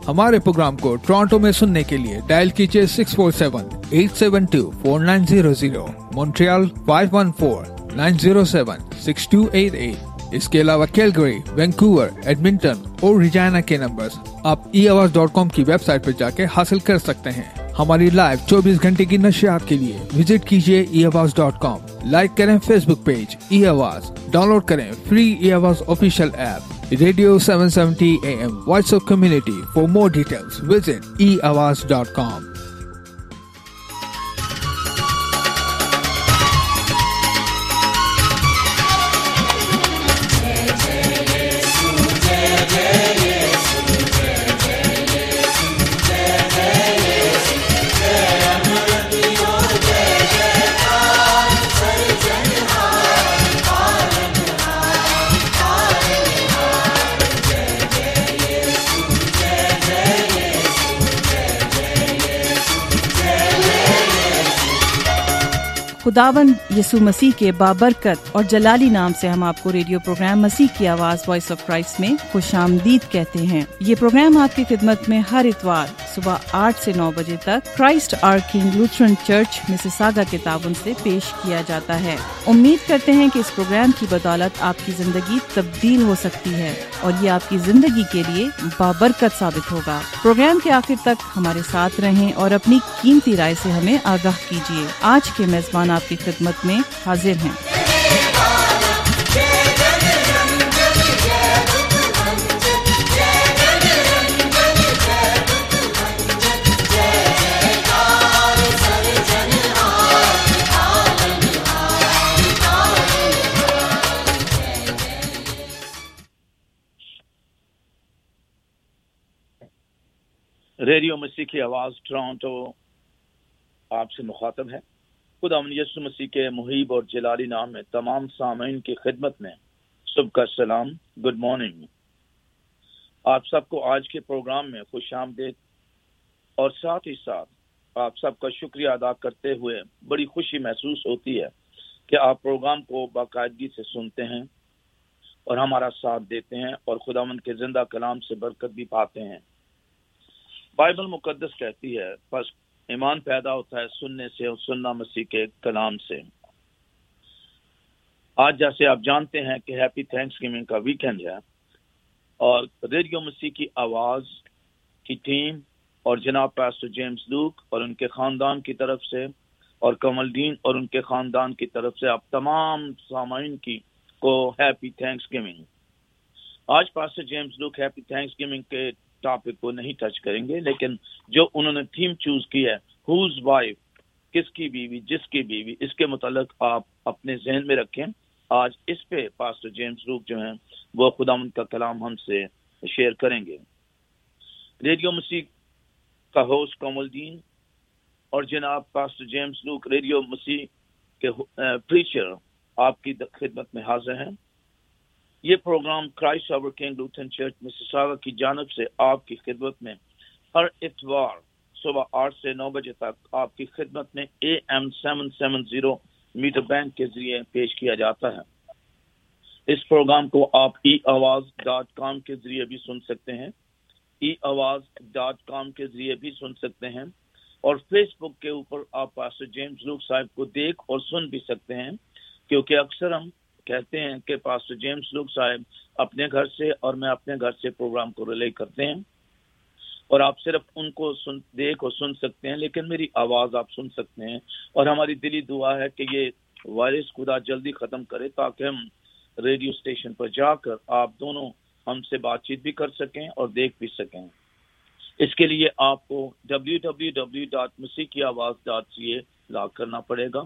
हमारे प्रोग्राम को टोरंटो में सुनने के लिए डायल कीजिए 647-872-4900, मॉन्ट्रियल 514-907-6288। इसके अलावा कैलगरी, वैंकूवर, एडमिंटन और रिजाना के नंबर्स आप eAwaz.com की वेबसाइट पर जाके हासिल कर सकते हैं। हमारी लाइव 24 घंटे की नशियात के लिए विजिट कीजिए eAwaz.com। लाइक करें फेसबुक पेज eAwaz, डाउनलोड करें free eAwaz official app Radio 770 AM Voice of Community. For more details, visit eAwaz.com. खुदावंद यीशु मसीह के बाबरकत और जलाली नाम से हम आपको रेडियो प्रोग्राम मसीह की आवाज़ वॉइस ऑफ क्राइस्ट में खुशामदीद कहते हैं। ये प्रोग्राम आपकी खिदमत में हर इतवार सुबह 8 से 9 बजे तक Christ our king Lutheran church Mississauga के ताबन से पेश किया जाता है। उम्मीद करते हैं कि इस प्रोग्राम की बदौलत आपकी जिंदगी तब्दील हो सकती है और ये आपकी जिंदगी के लिए बाबरकत साबित होगा। प्रोग्राम के आखिर तक हमारे साथ रहें और अपनी कीमती राय से हमें आगाह कीजिए। आज के मेजबान आपकी खिदमत में हाजिर हैं। रेडियो मसीह की आवाज़ टोरंटो आपसे मुखातब है। खुदावंद यीशु मसीह के मुहीब और जलाली नाम में तमाम सामीन की खिदमत में सुबह का सलाम, गुड मॉर्निंग। आप सबको आज के प्रोग्राम में खुशामदीद और साथ ही साथ आप सबका शुक्रिया अदा करते हुए बड़ी खुशी महसूस होती है कि आप प्रोग्राम को बाकायदगी से सुनते हैं और हमारा साथ देते हैं और खुदावंद के जिंदा कलाम से बरकत भी पाते हैं। बाइबल मुकद्दस कहती है बस ईमान पैदा होता है सुनने से और सुनना मसीह के कलाम से। आज जैसे आप जानते हैं कि हैप्पी थैंक्सगिविंग का वीकेंड है और रेडियो मसीह की आवाज़ की टीम और जनाब पास्टर जेम्स लूक और उनके ख़ानदान की तरफ से और कमलदीन और उनके ख़ानदान की तरफ से आप तमाम सामाइन की को हैप्पी थैंक्सगिविंग। आज pastor James Luke happy Thanksgiving के टॉपिक को नहीं टच करेंगे, लेकिन जो उन्होंने थीम चूज की है हुज वाइफ, किसकी बीवी, जिसकी बीवी, इसके मुतालिक आप अपने जहन में रखें। आज इस पे पास्टर जेम्स लूक जो हैं वो खुदावंद का कलाम हमसे शेयर करेंगे। रेडियो मसीह का होस्ट कमलदीन और जनाब पास्टर जेम्स लूक रेडियो मसीह के प्रीचर आपकी खिदमत में हाजिर हैं। ये programme Christ our king Lutheran church Mississauga की जानिब से आपकी खिदमत में हर इतवार सुबह 8 से 9 बजे तक आपकी खिदमत में AM 770 मीटर बैंड के जरिए पेश किया जाता है। इस प्रोग्राम को आप eAwaz.com के जरिए भी सुन सकते हैं, eAwaz.com के जरिए भी सुन सकते हैं और फेसबुक के ऊपर आप पास्टर जेम्स लूक साहब को देख और सुन भी सकते हैं, क्योंकि अक्सर हम कहते हैं कि पास्टर जेम्स लूक साहब अपने घर से और मैं अपने घर से प्रोग्राम को रिले करते हैं और आप सिर्फ उनको देख और सुन सकते हैं, लेकिन मेरी आवाज़ आप सुन सकते हैं। और हमारी दिली दुआ है कि ये वायरस खुदा जल्दी ख़त्म करे ताकि हम रेडियो स्टेशन पर जाकर आप दोनों हमसे बातचीत भी कर सकें और देख भी सकें। इसके लिए आपको www.masihikiawaz.ca लॉग करना पड़ेगा,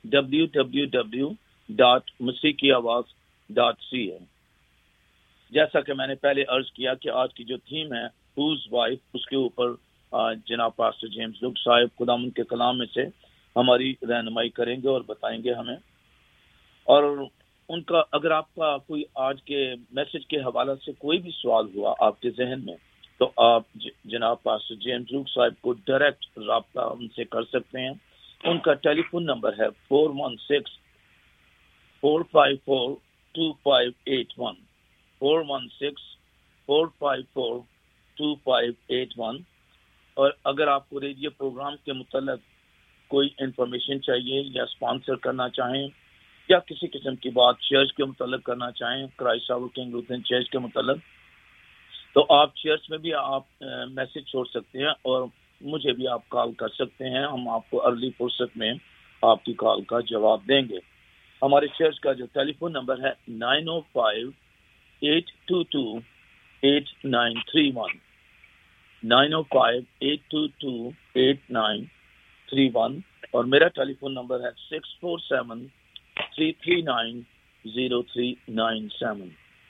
www.masihikiawaz.ca। जैसा कि मैंने पहले अर्ज किया कि आज की जो थीम है हुज वाइफ, उसके ऊपर जनाब पास्टर जेम्स लूक साहब खुदावंद के कलाम में से हमारी रहनुमाई करेंगे और बताएंगे हमें। और उनका अगर आपका कोई आज के मैसेज के हवाले से कोई भी सवाल हुआ आपके जहन में, तो आप जनाब पास्टर जेम्स लूक साहब को डायरेक्ट राब्ता उनसे कर सकते हैं। उनका टेलीफोन नंबर है 416-454-2581, 416-454-2581। 2581. اور اگر آپ کو ریڈیو پروگرام کے متعلق کوئی انفارمیشن چاہیے یا اسپانسر کرنا چاہیں یا کسی قسم کی بات چرچ کے متعلق کرنا چاہیں، Christ our king Lutheran church کے متعلق، تو آپ چرچ میں بھی آپ میسج چھوڑ سکتے ہیں اور مجھے بھی آپ کال کر سکتے ہیں. ہم آپ کو ارلی فرصت میں آپ کی کال کا جواب دیں گے. ہمارے چرچ کا جو ٹیلی فون نمبر ہے 905-822-8931 905-822-8931 اور میرا ٹیلی فون نمبر ہے 647-339-0397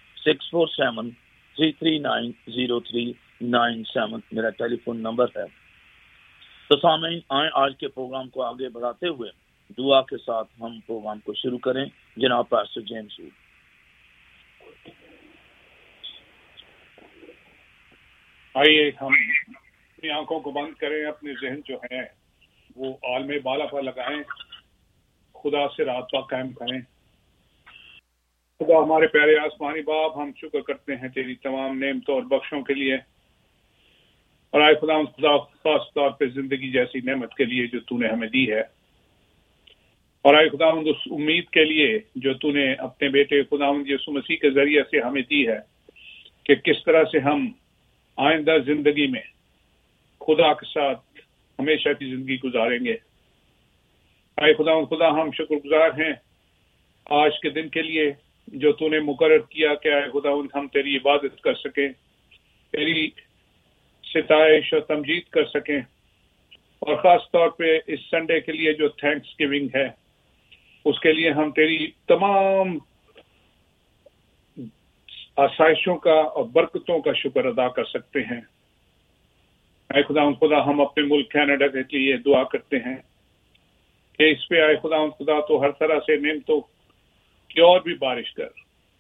647-339-0397 میرا ٹیلی فون نمبر ہے. تو سامعین، آئیں آج کے پروگرام کو آگے بڑھاتے ہوئے دعا کے ساتھ ہم پروگرام کو شروع کریں. جناب پاسٹر جیمز ووڈ. آئیے ہم اپنی آنکھوں کو بند کریں، اپنے ذہن جو ہے وہ عالم بالا پر لگائیں، خدا سے رابطہ قائم کریں. خدا ہمارے پیارے آسمانی باپ، ہم شکر کرتے ہیں تیری تمام نعمتوں اور بخشوں کے لیے، اور آئے خدا خاص طور پہ زندگی جیسی نعمت کے لیے جو تو نے ہمیں دی ہے، اور آئے خدا اس امید کے لیے جو تو نے اپنے بیٹے خدا یسوع مسیح کے ذریعے سے ہمیں دی ہے کہ کس طرح سے ہم آئندہ زندگی میں خدا کے ساتھ ہمیشہ کی زندگی گزاریں گے. آئے خدا ہم شکر گزار ہیں آج کے دن کے لیے جو تو نے مقرر کیا کہ آئے خدا ہم تیری عبادت کر سکیں، تیری ستائش اور تمجید کر سکیں، اور خاص طور پہ اس سنڈے کے لیے جو تھینکس گیونگ ہے اس کے لیے ہم تیری تمام آسائشوں کا اور برکتوں کا شکر ادا کر سکتے ہیں. اے خدا ہم اپنے ملک کینیڈا کے لیے دعا کرتے ہیں کہ اس پہ اے خدا تو ہر طرح سے نعمتوں کی اور بھی بارش کر.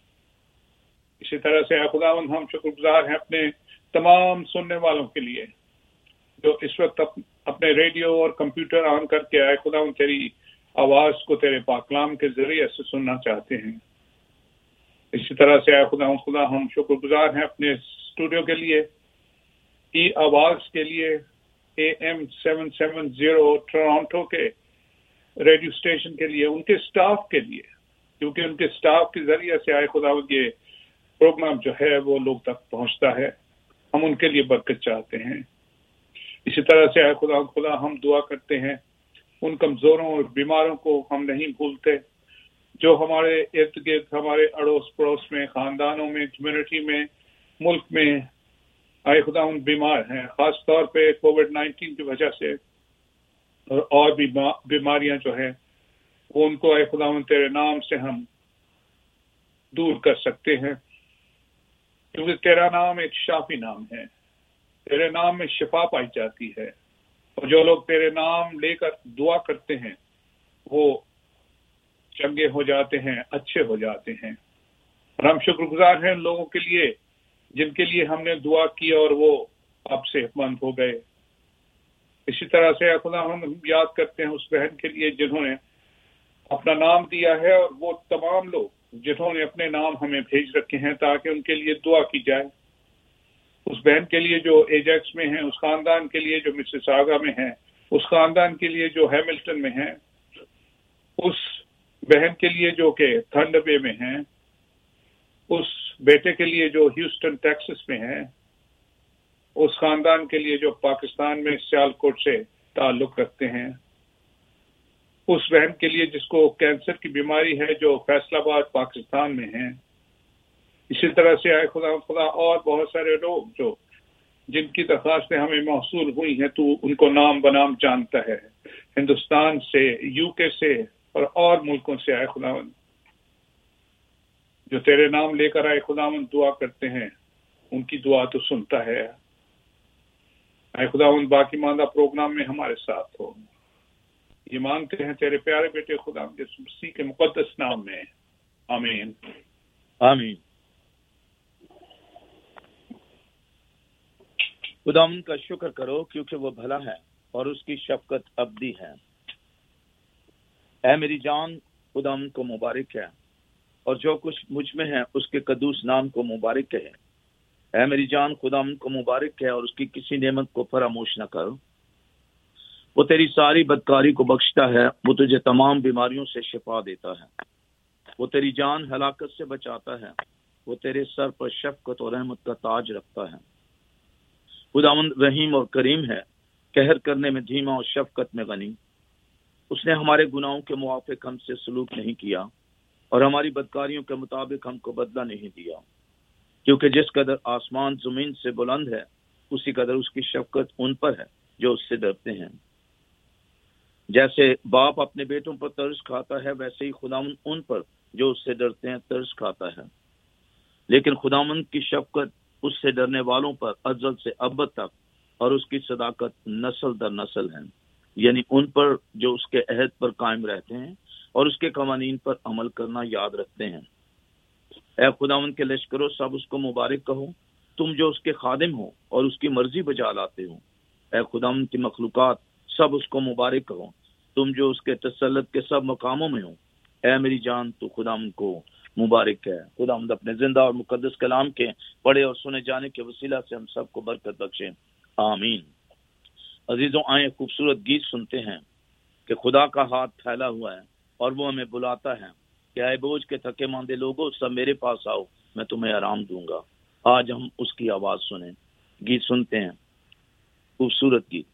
اسی طرح سے اے خدا ہم شکر گزار ہیں اپنے تمام سننے والوں کے لیے جو اس وقت اپنے ریڈیو اور کمپیوٹر آن کر کے اے خدا تیری آواز کو تیرے پاکلام کے ذریعے سے سننا چاہتے ہیں. اسی طرح سے اے خدا ہم شکر گزار ہیں اپنے اسٹوڈیو کے لیے، ای آواز کے لیے، AM 770 ٹورانٹو کے ریڈیو اسٹیشن کے لیے، ان کے سٹاف کے لیے، کیونکہ ان کے سٹاف کے ذریعے سے اے خدا یہ پروگرام جو ہے وہ لوگ تک پہنچتا ہے. ہم ان کے لیے برکت چاہتے ہیں. اسی طرح سے اے خدا ہم دعا کرتے ہیں ان کمزوروں اور بیماروں کو ہم نہیں بھولتے جو ہمارے ارد گرد، ہمارے اڑوس پڑوس میں، خاندانوں میں، کمیونٹی میں، ملک میں اے خدا بیمار ہیں، خاص طور پہ کووڈ-19 کی وجہ سے اور بھی بیماریاں جو ہیں وہ ان کو اے خدا تیرے نام سے ہم دور کر سکتے ہیں، کیونکہ تیرا نام ایک شافی نام ہے. تیرے نام میں شفا پائی جاتی ہے، اور جو لوگ تیرے نام لے کر دعا کرتے ہیں وہ چنگے ہو جاتے ہیں، اچھے ہو جاتے ہیں. اور ہم شکر گزار ہیں ان لوگوں کے لیے جن کے لیے ہم نے دعا کی اور وہ اب صحت مند ہو گئے. اسی طرح سے خدا ہم یاد کرتے ہیں اس بہن کے لیے جنہوں نے اپنا نام دیا ہے، اور وہ تمام لوگ جنہوں نے اپنے نام ہمیں بھیج رکھے ہیں تاکہ ان کے لیے دعا کی جائے. اس بہن کے لیے جو ایجیکس میں ہیں، اس خاندان کے لیے جو مسیساگا میں ہیں، اس خاندان کے لیے جو ہیملٹن میں ہیں، اس بہن کے لیے جو کہ تھنڈر بے میں ہیں، اس بیٹے کے لیے جو ہیوسٹن ٹیکسس میں ہیں، اس خاندان کے لیے جو پاکستان میں سیالکوٹ سے تعلق رکھتے ہیں، اس بہن کے لیے جس کو کینسر کی بیماری ہے جو فیصل آباد پاکستان میں ہیں. اسی طرح سے اے خدا اور بہت سارے لوگ جو جن کی درخواستیں ہمیں موصول ہوئی ہیں تو ان کو نام بنام جانتا ہے، ہندوستان سے، UK سے اور ملکوں سے اے خدا جو تیرے نام لے کر اے خدا دعا کرتے ہیں ان کی دعا تو سنتا ہے. اے خدا باقی ماندہ پروگرام میں ہمارے ساتھ ہو، یہ مانگتے ہیں تیرے پیارے بیٹے خدا یسوع مسیح کے مقدس نام میں، آمین آمین. خداوند کا شکر کرو کیونکہ وہ بھلا ہے اور اس کی شفقت ابدی ہے. اے میری جان خداوند کو مبارک ہے، اور جو کچھ مجھ میں ہے اس کے قدوس نام کو مبارک ہے. اے میری جان خداوند کو مبارک ہے اور اس کی کسی نعمت کو فراموش نہ کر. وہ تیری ساری بدکاری کو بخشتا ہے، وہ تجھے تمام بیماریوں سے شفا دیتا ہے، وہ تیری جان ہلاکت سے بچاتا ہے، وہ تیرے سر پر شفقت اور رحمت کا تاج رکھتا ہے. خداوند رحیم اور کریم ہے، قہر کرنے میں دھیما اور شفقت میں غنی. اس نے ہمارے گناہوں کے موافق ہم سے سلوک نہیں کیا اور ہماری بدکاریوں کے مطابق ہم کو بدلہ نہیں دیا. کیونکہ جس قدر آسمان زمین سے بلند ہے اسی قدر اس کی شفقت ان پر ہے جو اس سے ڈرتے ہیں. جیسے باپ اپنے بیٹوں پر ترس کھاتا ہے ویسے ہی خداوند ان پر جو اس سے ڈرتے ہیں ترس کھاتا ہے. لیکن خداوند کی شفقت اس سے ڈرنے والوں پر ازل سے ابد تک اور اس کی صداقت نسل در نسل ہے، یعنی ان پر جو اس کے عہد پر قائم رہتے ہیں اور اس کے قوانین پر عمل کرنا یاد رکھتے ہیں. اے خداوند کے لشکروں سب اس کو مبارک کہو، تم جو اس کے خادم ہو اور اس کی مرضی بجا لاتے ہو. اے خداوند کی مخلوقات سب اس کو مبارک کہو، تم جو اس کے تسلط کے سب مقاموں میں ہو. اے میری جان تو خداوند کو مبارک ہے. خداوند اپنے زندہ اور مقدس کلام کے پڑھے اور سنے جانے کے وسیلہ سے ہم سب کو برکت بخشے، آمین. عزیزوں آئیں خوبصورت گیت سنتے ہیں کہ خدا کا ہاتھ پھیلا ہوا ہے اور وہ ہمیں بلاتا ہے کہ اے بوجھ کے تھکے ماندے لوگوں سب میرے پاس آؤ، میں تمہیں آرام دوں گا. آج ہم اس کی آواز سنیں. گیت سنتے ہیں، خوبصورت گیت.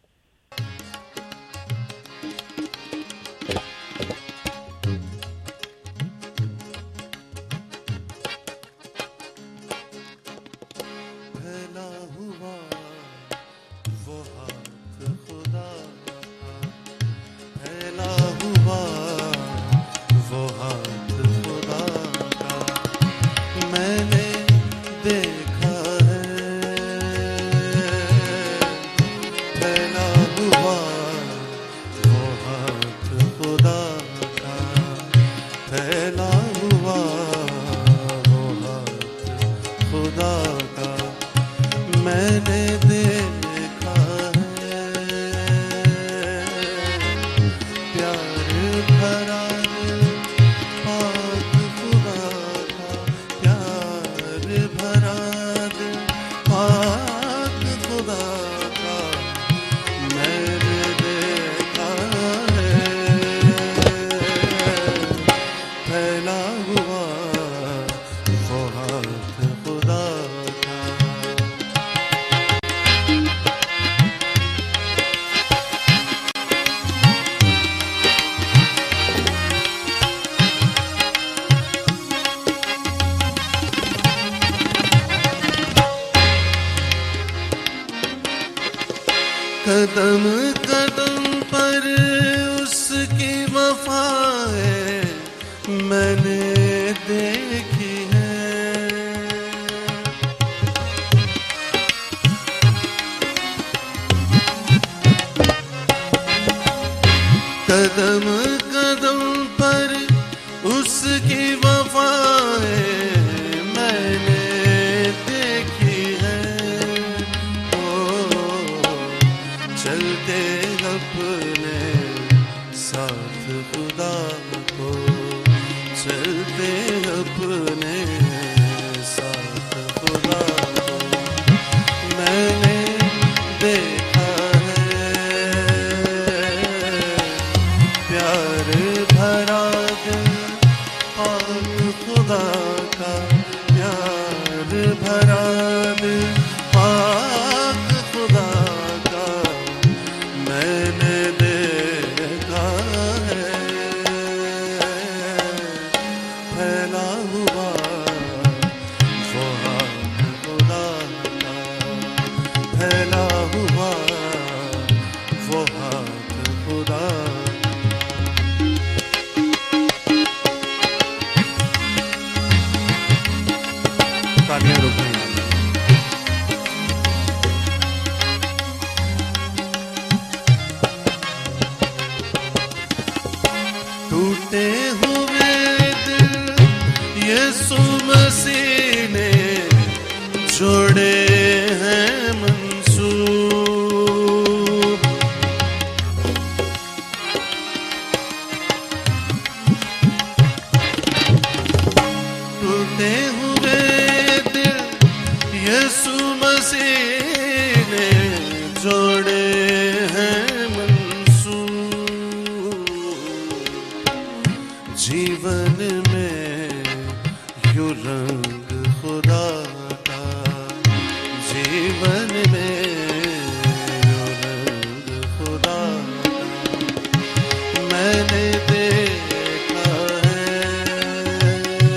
قدم قدم پر اس کی وفا ہے میں نے دیکھی ہے، قدم قدم پر اس کی وفا ہے میں نے دیکھی ہے. چلتے اپنے ساتھ خدا کو، چلتے اپنے ساتھ خدا کو میں نے دیکھا ہے. پیار بھرا دل پاک خدا کا، پیار بھرا دل پاک خدا کا میں نے دیکھا ہے. پھیلا ہوا وہ ہاتھ خدا کا، پھیلا ہوا وہ ہاتھ خدا کا. تالیاں رک گئی. ٹوٹے ہوئے دل یسوع مسیح نے جوڑے ہیں منصور. जोड़े हैं मंसूर जीवन में यूं रंग खुदा का जीवन में यूं रंग खुदा का मैंने देखा है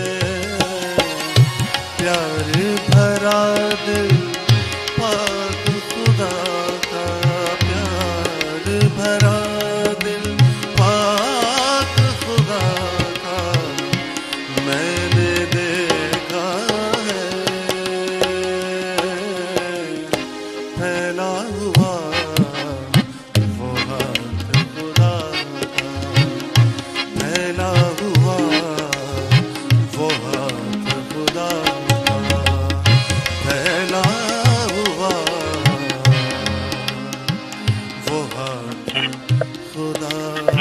प्यार भरा दिल पाक खुदा का प्यार भरा दिल पाक खुदा का मैंने देखा है फैला हुआ वो हाथ खुदा का फैला हुआ वो हाथ खुदा का फैला हुआ वो हाथ खुदा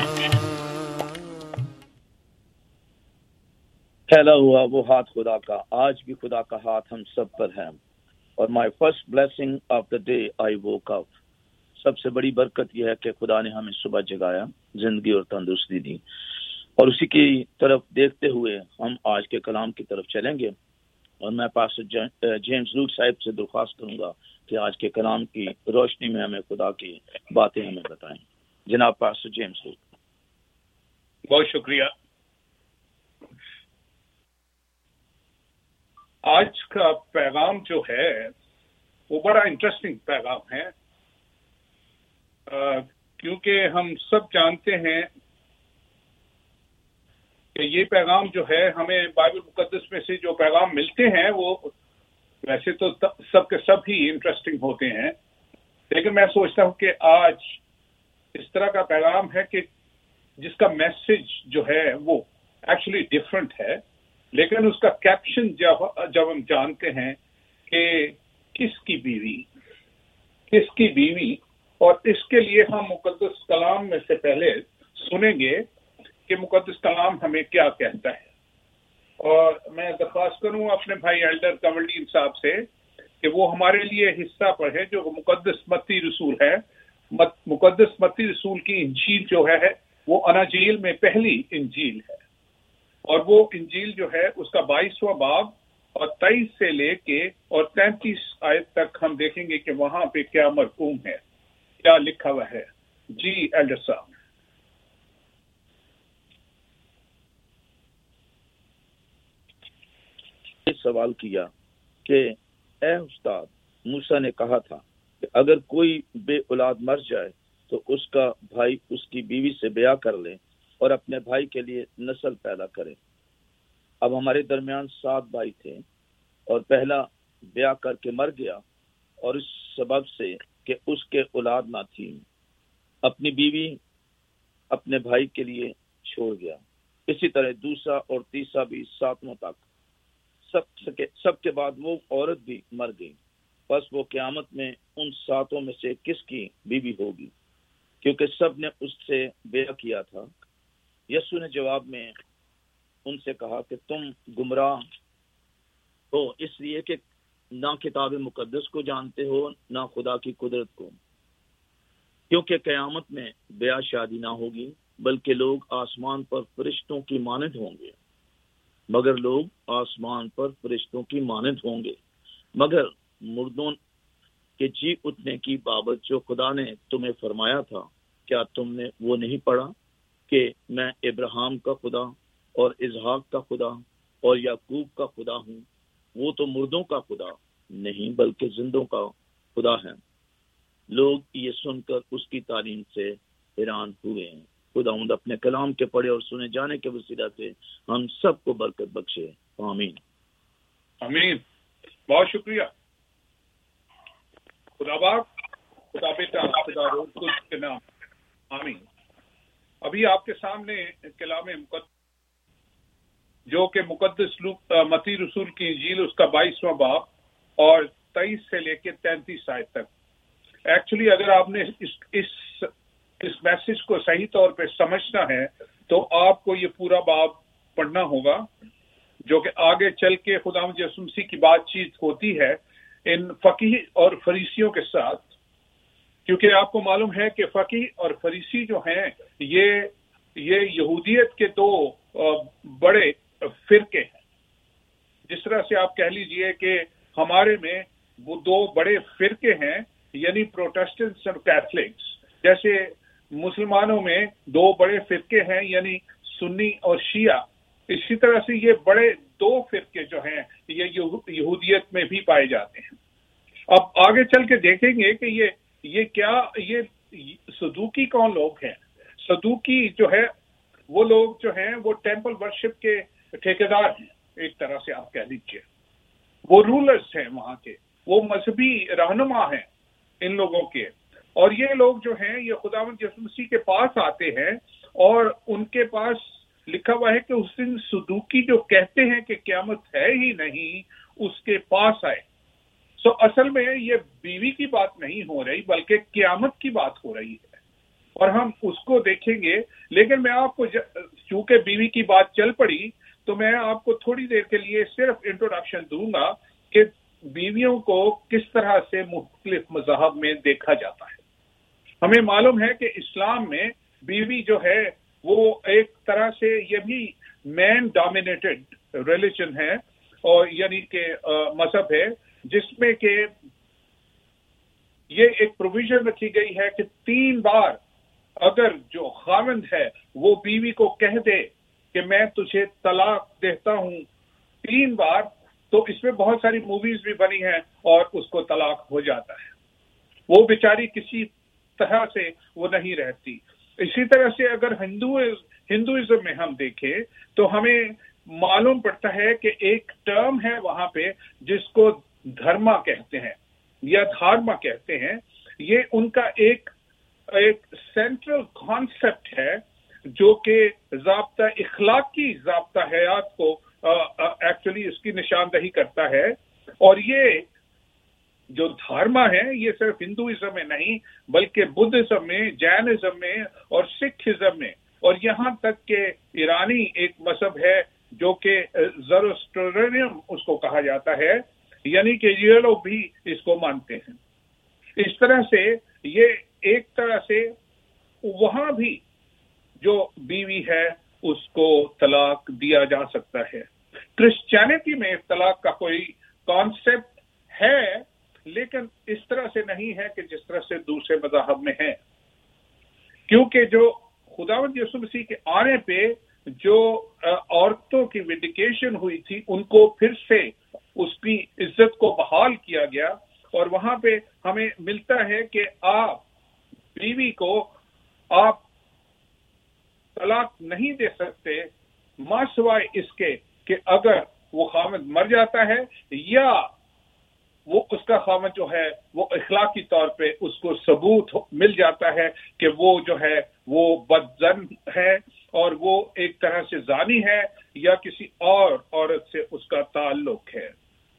फैला हुआ वो हाथ खुदा का। आज भी खुदा का हाथ हम सब पर है। और my first blessing of the day I woke up, सबसे बड़ी बरकत यह है कि खुदा ने हमें सुबह जगाया, जिंदगी और तंदुरुस्ती दी। और उसी की तरफ देखते हुए हम आज के कलाम की तरफ चलेंगे। और मैं पास्टर जेम्स लूक साहब से दरख्वास्त करूंगा कि आज के कलाम की रोशनी में हमें खुदा की बातें हमें बताएं। जनाब पास्टर जेम्स लूक। बहुत शुक्रिया। आज का पैगाम जो है वो बड़ा इंटरेस्टिंग पैगाम है, क्योंकि हम सब जानते हैं कि ये पैगाम जो है हमें बाइबल मुकद्दस में से जो पैगाम मिलते हैं वो वैसे तो सब के सब ही इंटरेस्टिंग होते हैं, लेकिन मैं सोचता हूँ कि आज इस तरह का पैगाम है कि जिसका मैसेज जो है वो एक्चुअली डिफरेंट है, लेकिन उसका कैप्शन जब हम जानते हैं कि किसकी बीवी, और इसके लिए हम मुकद्दस कलाम में से पहले सुनेंगे कि मुकद्दस कलाम हमें क्या कहता है। और मैं दरख्वास्त करूं अपने भाई एल्डर कमलदीन साहब से कि वो हमारे लिए हिस्सा पढ़े जो मुकद्दस मत्ती रसूल है। मुकद्दस मत्ती रसूल की इंजील जो है वो अनाजील में पहली इंजील है, और वो इंजील जो है उसका 22वां बाब और 23 से लेके और 33 आयत तक हम देखेंगे कि वहां पे क्या मरकूम है, क्या लिखा हुआ है। जी एल्डर साहब। सवाल किया कि ए उस्ताद, मूसा ने कहा था कि अगर कोई बे औलाद मर जाए तो उसका भाई उसकी बीवी से ब्याह कर ले और अपने भाई के लिए नस्ल पैदा करे। अब हमारे दरमियान 7 भाई थे और पहला ब्याह करके मर गया और इस सबब से कि उसके औलाद ना थी, अपनी बीवी अपने भाई के लिए छोड़ गया। इसी तरह दूसरा और तीसरा भी 7वां तक सबके बाद वो औरत भी मर गई। बस वो क़यामत में उन 7 में से किसकी बीवी होगी, क्योंकि सब ने उससे ब्याह किया था। यीशु ने जवाब में उनसे कहा कि तुम गुमराह हो इसलिए कि ना किताब मुकद्दस को जानते हो ना खुदा की कुदरत को, क्योंकि क़यामत में ब्याह शादी ना होगी बल्कि लोग आसमान पर फरिश्तों की मानद होंगे, मगर मुर्दों के जी उठने की बाबत जो खुदा ने तुम्हें फरमाया था, क्या तुमने वो नहीं पढ़ा कि मैं इब्राहिम का खुदा और इसहाक का खुदा और याकूब का खुदा हूँ। वो तो मुर्दों का खुदा नहीं बल्कि जिंदों का खुदा है। लोग ये सुनकर उसकी तारीफ से हैरान हुए हैं। खुदावंद अपने कलाम के पढ़े और सुने जाने के वसीला से हम सबको बरकत बख्शे। आमीन आमीन। बहुत शुक्रिया। खुदा बाप, खुदा बेटा, खुदा रूह कुद्स के नाम आमीन। अभी आपके सामने कलाम मुकद्दस जो कि मुकद्दस मत्ती रसूल की इंजील उसका 22वां बाब और 23 से लेकर 33 आयत तक। एक्चुअली अगर आपने इस मैसेज को सही तौर पे समझना है तो आपको ये पूरा बाब पढ़ना होगा, जो कि आगे चल के खुदावंद यीशु मसीह की बातचीत होती है इन फकीह और फरीसियों के साथ, کیونکہ آپ کو معلوم ہے کہ فقی اور فریسی جو ہیں یہ یہودیت کے دو بڑے فرقے ہیں. جس طرح سے آپ کہہ لیجئے کہ ہمارے میں وہ دو بڑے فرقے ہیں، یعنی پروٹسٹنٹس اور کیتھلکس. جیسے مسلمانوں میں دو بڑے فرقے ہیں، یعنی سنی اور شیعہ، اسی طرح سے یہ بڑے دو فرقے جو ہیں یہ یہودیت میں بھی پائے جاتے ہیں. اب آگے چل کے دیکھیں گے کہ یہ صدوقی کون لوگ ہیں. صدوقی جو ہے وہ لوگ جو ہیں وہ ٹیمپل ورشپ کے ٹھیکیدار ہیں، ایک طرح سے آپ کہہ لیجیے. وہ رولرز ہیں وہاں کے، وہ مذہبی رہنما ہیں ان لوگوں کے. اور یہ لوگ جو ہیں یہ خداوند یسوع مسیح کے پاس آتے ہیں اور ان کے پاس لکھا ہوا ہے کہ اس دن صدوقی جو کہتے ہیں کہ قیامت ہے ہی نہیں اس کے پاس آئے. سو اصل میں یہ بیوی کی بات نہیں ہو رہی بلکہ قیامت کی بات ہو رہی ہے، اور ہم اس کو دیکھیں گے. لیکن میں آپ کو چونکہ بیوی کی بات چل پڑی تو میں آپ کو تھوڑی دیر کے لیے صرف انٹروڈکشن دوں گا کہ بیویوں کو کس طرح سے مختلف مذاہب میں دیکھا جاتا ہے. ہمیں معلوم ہے کہ اسلام میں بیوی جو ہے وہ ایک طرح سے یہ بھی مین ڈومینیٹڈ ریلیجن ہے، اور یعنی کہ مذہب ہے جس میں کہ یہ ایک پروویژن رکھی گئی ہے کہ 3 بار اگر جو خاوند ہے وہ بیوی کو کہہ دے کہ میں تجھے طلاق دیتا ہوں 3 بار، تو اس میں بہت ساری موویز بھی بنی ہیں اور اس کو طلاق ہو جاتا ہے. وہ بیچاری کسی طرح سے وہ نہیں رہتی. اسی طرح سے اگر ہندوازم میں ہم دیکھیں تو ہمیں معلوم پڑتا ہے کہ ایک ٹرم ہے وہاں پہ جس کو دھرما کہتے ہیں یا دھارما کہتے ہیں. یہ ان کا ایک سینٹرل کانسیپٹ ہے جو کہ ضابطہ اخلاقی ضابطہ حیات کو ایکچولی اس کی نشاندہی کرتا ہے. اور یہ جو دھارما ہے یہ صرف ہندوازم میں نہیں بلکہ بدھزم میں، جینزم میں اور سکھزم میں، اور یہاں تک کہ ایرانی ایک مذہب ہے جو کہ زروسٹرینیم اس کو کہا جاتا ہے، یعنی کہ یہ لوگ بھی اس کو مانتے ہیں. اس طرح سے یہ ایک طرح سے وہاں بھی جو بیوی ہے اس کو طلاق دیا جا سکتا ہے. کرسچینٹی میں طلاق کا کوئی کانسیپٹ ہے لیکن اس طرح سے نہیں ہے کہ جس طرح سے دوسرے مذاہب میں ہے، کیونکہ جو خداوند یسوع مسیح کے آنے پہ جو عورتوں کی وینڈیکیشن ہوئی تھی ان کو پھر سے اس کی عزت کو بحال کیا گیا. اور وہاں پہ ہمیں ملتا ہے کہ آپ بیوی کو آپ طلاق نہیں دے سکتے ماں سوائے اس کے کہ اگر وہ خاوند مر جاتا ہے یا وہ اس کا خاوند جو ہے وہ اخلاقی طور پہ اس کو ثبوت مل جاتا ہے کہ وہ جو ہے وہ بدزن ہے اور وہ ایک طرح سے زانی ہے یا کسی اور عورت سے اس کا تعلق ہے.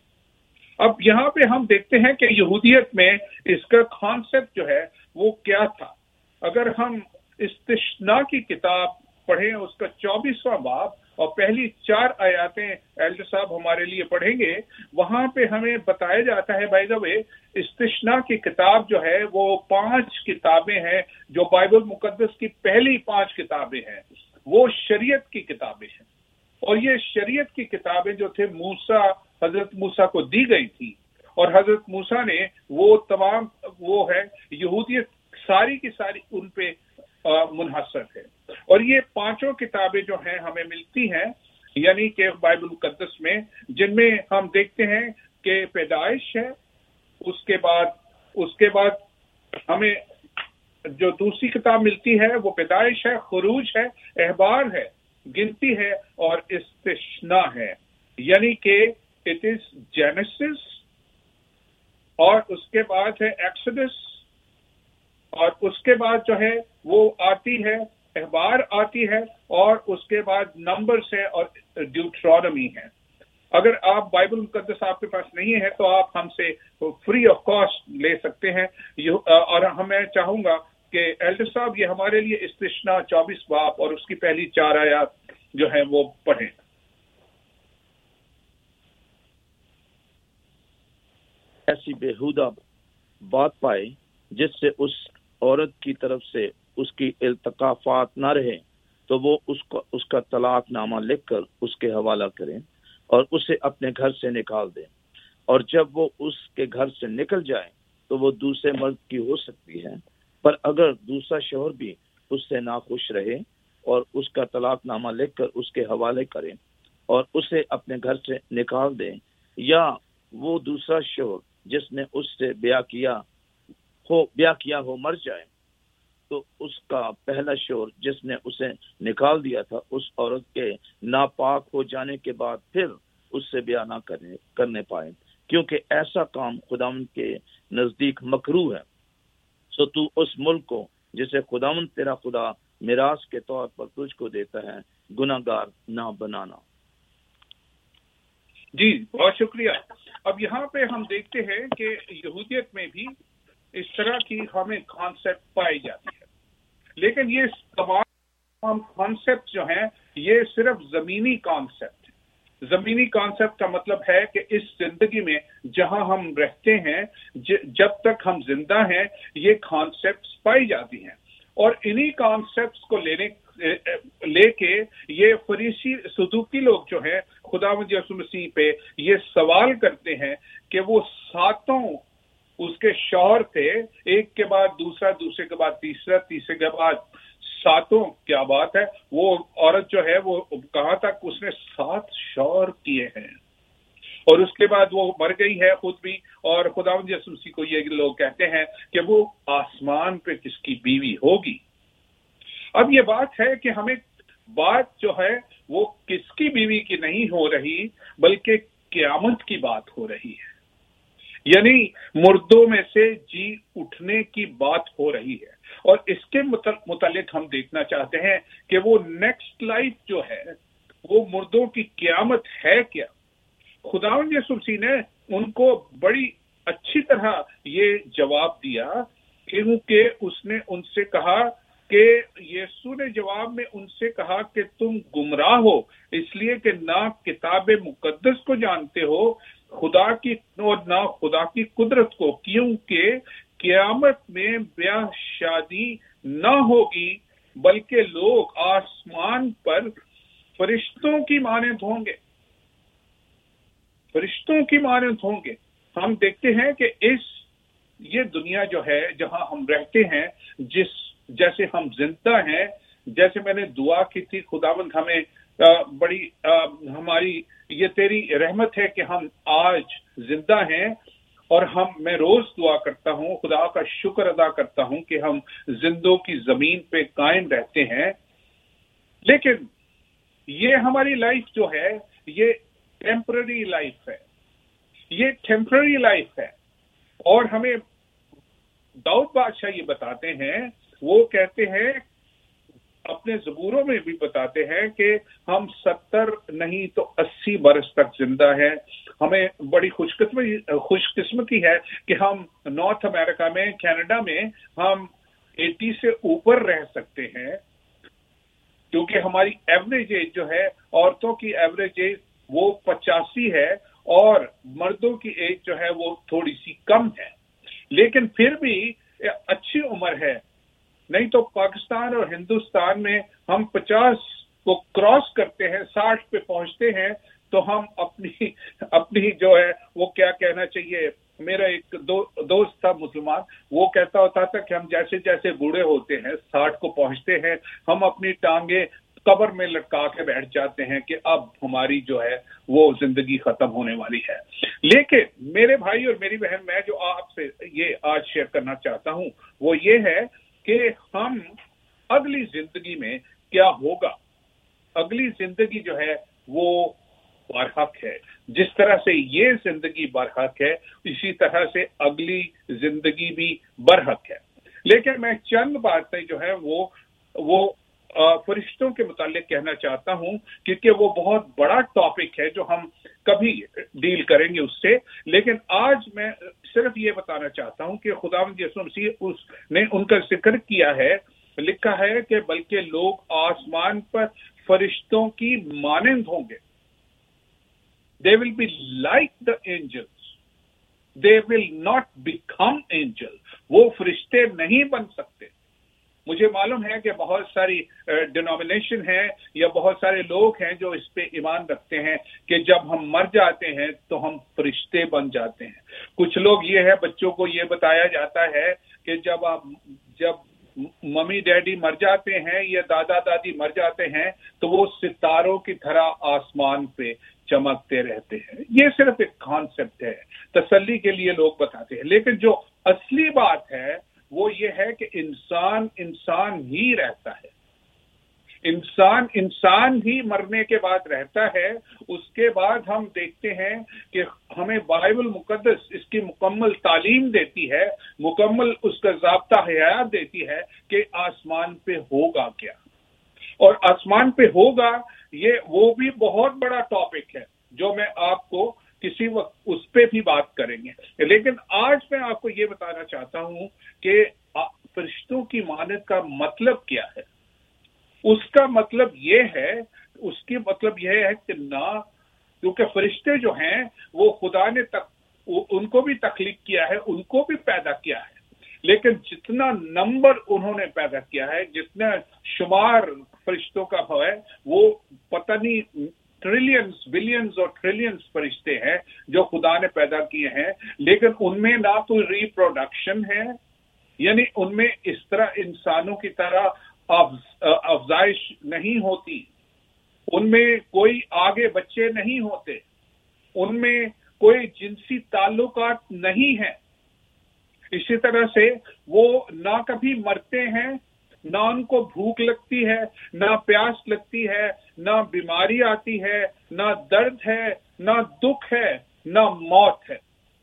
اب یہاں پہ ہم دیکھتے ہیں کہ یہودیت میں اس کا کانسیپٹ جو ہے وہ کیا تھا. اگر ہم استثناء کی کتاب پڑھیں اس کا 24واں باب اور پہلی 4 آیاتیں ایلڈر صاحب ہمارے لیے پڑھیں گے، وہاں پہ ہمیں بتایا جاتا ہے بائی دا وے استثناء کی کتاب جو ہے وہ 5 کتابیں ہیں جو بائبل مقدس کی پہلی 5 کتابیں ہیں، وہ شریعت کی کتابیں ہیں. اور یہ شریعت کی کتابیں جو تھے حضرت موسیٰ کو دی گئی تھی، اور حضرت موسیٰ نے وہ تمام وہ ہے یہودیت ساری کی ساری ان پہ منحصر ہے. اور یہ 5 کتابیں جو ہیں ہمیں ملتی ہیں یعنی کہ بائبل مقدس میں، جن میں ہم دیکھتے ہیں کہ پیدائش ہے، اس کے بعد ہمیں جو دوسری کتاب ملتی ہے وہ پیدائش ہے، خروج ہے، احبار ہے، گنتی ہے اور استثناء ہے. یعنی کہ اٹ از جینیسس، اور اس کے بعد ہے ایکسوڈس، اور اس کے بعد جو ہے وہ آتی ہے احبار آتی ہے، اور اس کے بعد نمبرز ہے اور ڈیوٹرانومی ہے. اگر آپ بائبل مقدس آپ کے پاس نہیں ہے تو آپ ہم سے فری آف کاسٹ لے سکتے ہیں. اور میں چاہوں گا کہ ایلڈر صاحب یہ ہمارے لیے استثناء 24 باب اور اس کی پہلی 4 آیات جو ہیں وہ پڑھیں. ایسی بےہودہ بات پائے जिससे उस औरत की तरफ से उसकी इल्तकाफात ना रहे, तो वो उसका तलाक नामा लिख कर उसके हवाला करें और उसे अपने घर से निकाल दें। और जब वो उसके घर से निकल जाए तो वो दूसरे मर्द की हो सकती है, पर अगर दूसरा शौहर भी उससे नाखुश रहे और उसका तलाक नामा लिख कर उसके हवाले करें और उसे अपने घर से निकाल दें, या वो दूसरा शौहर जिसने उससे ब्याह किया हो मर जाए, तो उसका पहला शौहर जिसने उसे निकाल दिया था उस औरत के नापाक हो जाने के बाद फिर उससे ब्याह ना करने पाए, क्योंकि ऐसा काम खुदावंद के नजदीक मकरूह है। सो तू उस मुल्क को जिसे खुदावंद तेरा खुदा मिरास के तौर पर तुझको देता है गुनाहगार ना बनाना। जी बहुत शुक्रिया। अब यहाँ पे हम देखते हैं कि यहूदियत में भी इस तरह की हमें कॉन्सेप्ट पाई जाती है, लेकिन ये तमाम कॉन्सेप्ट जो हैं ये सिर्फ जमीनी कॉन्सेप्ट है। जमीनी कॉन्सेप्ट का मतलब है कि इस जिंदगी में जहां हम रहते हैं, जब तक हम जिंदा हैं, ये कॉन्सेप्ट्स पाई जाती हैं। और इन्हीं कॉन्सेप्ट्स को लेके ये फरीसी सदूकी लोग जो हैं खुदावंद यीशु मसीह पे ये सवाल करते हैं कि वो सातों उसके शौहर थे, एक के बाद दूसरा, दूसरे के बाद तीसरा, तीसरे के बाद सातों, क्या बात है। वो औरत जो है वो कहाँ तक उसने 7 शौहर किए हैं और उसके बाद वो मर गई है खुद भी। और खुदावंद यीशु मसीह को ये लोग कहते हैं कि वो आसमान पे किसकी बीवी होगी। अब ये बात है कि हमें बात जो है वो किसकी बीवी की नहीं हो रही, बल्कि क़यामत की बात हो रही है, यानी मुर्दों में से जी उठने की बात हो रही है। और इसके मुतालिक हम देखना चाहते हैं कि वो नेक्स्ट लाइफ जो है वो मुर्दों की क़यामत है क्या। खुदावंद यीशु मसीह ने उनको बड़ी अच्छी तरह ये जवाब दिया, क्योंकि उसने उनसे कहा कि यीशु ने जवाब में उनसे कहा कि तुम गुमराह हो इसलिए कि ना किताब मुकद्दस को जानते हो खुदा की और ना खुदा की कुदरत को, क्योंकि क़यामत में ब्याह शादी न होगी बल्कि लोग आसमान पर फरिश्तों की मानंद होंगे, फरिश्तों की मानंद होंगे। हम देखते हैं कि ये दुनिया जो है जहां हम रहते हैं, जैसे हम जिंदा हैं, जैसे मैंने दुआ की थी, खुदावंद हमें हमारी ये तेरी रहमत है कि हम आज जिंदा हैं। और मैं रोज दुआ करता हूं, खुदा का शुक्र अदा करता हूं कि हम जिंदों की जमीन पे कायम रहते हैं। लेकिन ये हमारी लाइफ जो है ये टेम्पररी लाइफ है, ये टेम्पररी लाइफ है। और हमें दाऊद बादशाह ये बताते हैं, वो कहते हैं अपने ज़बूरों में भी बताते हैं कि हम 70 नहीं तो 80 बरस तक जिंदा है। हमें बड़ी खुशकिस्मती है कि हम नॉर्थ अमेरिका में, कनाडा में हम 80 से ऊपर रह सकते हैं, क्योंकि हमारी एवरेज एज जो है, औरतों की एवरेज एज वो 85 है और मर्दों की एज जो है वो थोड़ी सी कम है, लेकिन फिर भी अच्छी उम्र है। नहीं तो पाकिस्तान और हिंदुस्तान में हम 50 को क्रॉस करते हैं, 60 पे पहुंचते हैं, तो हम अपनी जो है वो क्या कहना चाहिए, मेरा एक दोस्त था मुसलमान, वो कहता होता था कि हम जैसे जैसे बूढ़े होते हैं, 60 को पहुंचते हैं, हम अपनी टांगे कब्र में लटका के बैठ जाते हैं कि अब हमारी जो है वो जिंदगी खत्म होने वाली है। लेकिन मेरे भाई और मेरी बहन, मैं जो आपसे ये आज शेयर करना चाहता हूं वो ये है कि हम अगली जिंदगी में क्या होगा। अगली जिंदगी जो है वो बरहक है। जिस तरह से ये जिंदगी बरहक है, इसी तरह से अगली जिंदगी भी बरहक है। लेकिन मैं चंद बातें जो है वो फरिश्तों के मुतालिक कहना चाहता हूं, क्योंकि वो बहुत बड़ा टॉपिक है जो हम कभी डील करेंगे उससे। लेकिन आज मैं सिर्फ ये बताना चाहता हूं कि खुदावंद यीशु मसीह उसने उनका जिक्र किया है, लिखा है कि बल्कि लोग आसमान पर फरिश्तों की मानंद होंगे। They will be like the angels. They will not become angel. वो फरिश्ते नहीं बन सकते। मुझे मालूम है कि बहुत सारी डिनोमिनेशन हैं या बहुत सारे लोग हैं जो इस पे ईमान रखते हैं कि जब हम मर जाते हैं तो हम फरिश्ते बन जाते हैं। कुछ लोग ये है, बच्चों को ये बताया जाता है कि जब मम्मी डैडी मर जाते हैं या दादा दादी मर जाते हैं तो वो सितारों की तरह आसमान पे चमकते रहते हैं। ये सिर्फ एक कॉन्सेप्ट है, तसल्ली के लिए लोग बताते हैं, लेकिन जो असली बात है वो ये है कि इंसान इंसान ही रहता है, इंसान ही मरने के बाद रहता है। उसके बाद हम देखते हैं कि हमें बाइबल मुकद्दस इसकी मुकम्मल तालीम देती है, मुकम्मल उसका ज़ाब्ता हयात देती है कि आसमान पे होगा क्या, और आसमान पे होगा ये वो भी बहुत बड़ा टॉपिक है जो मैं आपको किसी वक्त उस पे भी बात करेंगे। लेकिन आज मैं आपको ये बताना चाहता हूं कि फरिश्तों की मानत का मतलब क्या है। उसका मतलब ये है, उसकी मतलब यह है कि ना, क्योंकि फरिश्ते जो हैं वो खुदा ने उनको भी तख्लीक किया है, उनको भी पैदा किया है, लेकिन जितना नंबर उन्होंने पैदा किया है, जितना शुमार फरिश्तों का है, वो पता नहीं ट्रिलियंस बिलियंस और ट्रिलियंस फरिश्ते हैं जो खुदा ने पैदा किए हैं, लेकिन उनमें ना कोई रिप्रोडक्शन है, यानी उनमें इस तरह इंसानों की तरह अफजाइश नहीं होती, उनमें कोई आगे बच्चे नहीं होते, उनमें कोई जिनसी ताल्लुकात नहीं है। इसी तरह से वो ना कभी मरते हैं, ना उनको भूख लगती है, ना प्यास लगती है, ना बीमारी आती है, ना दर्द है, ना दुख है, ना मौत है।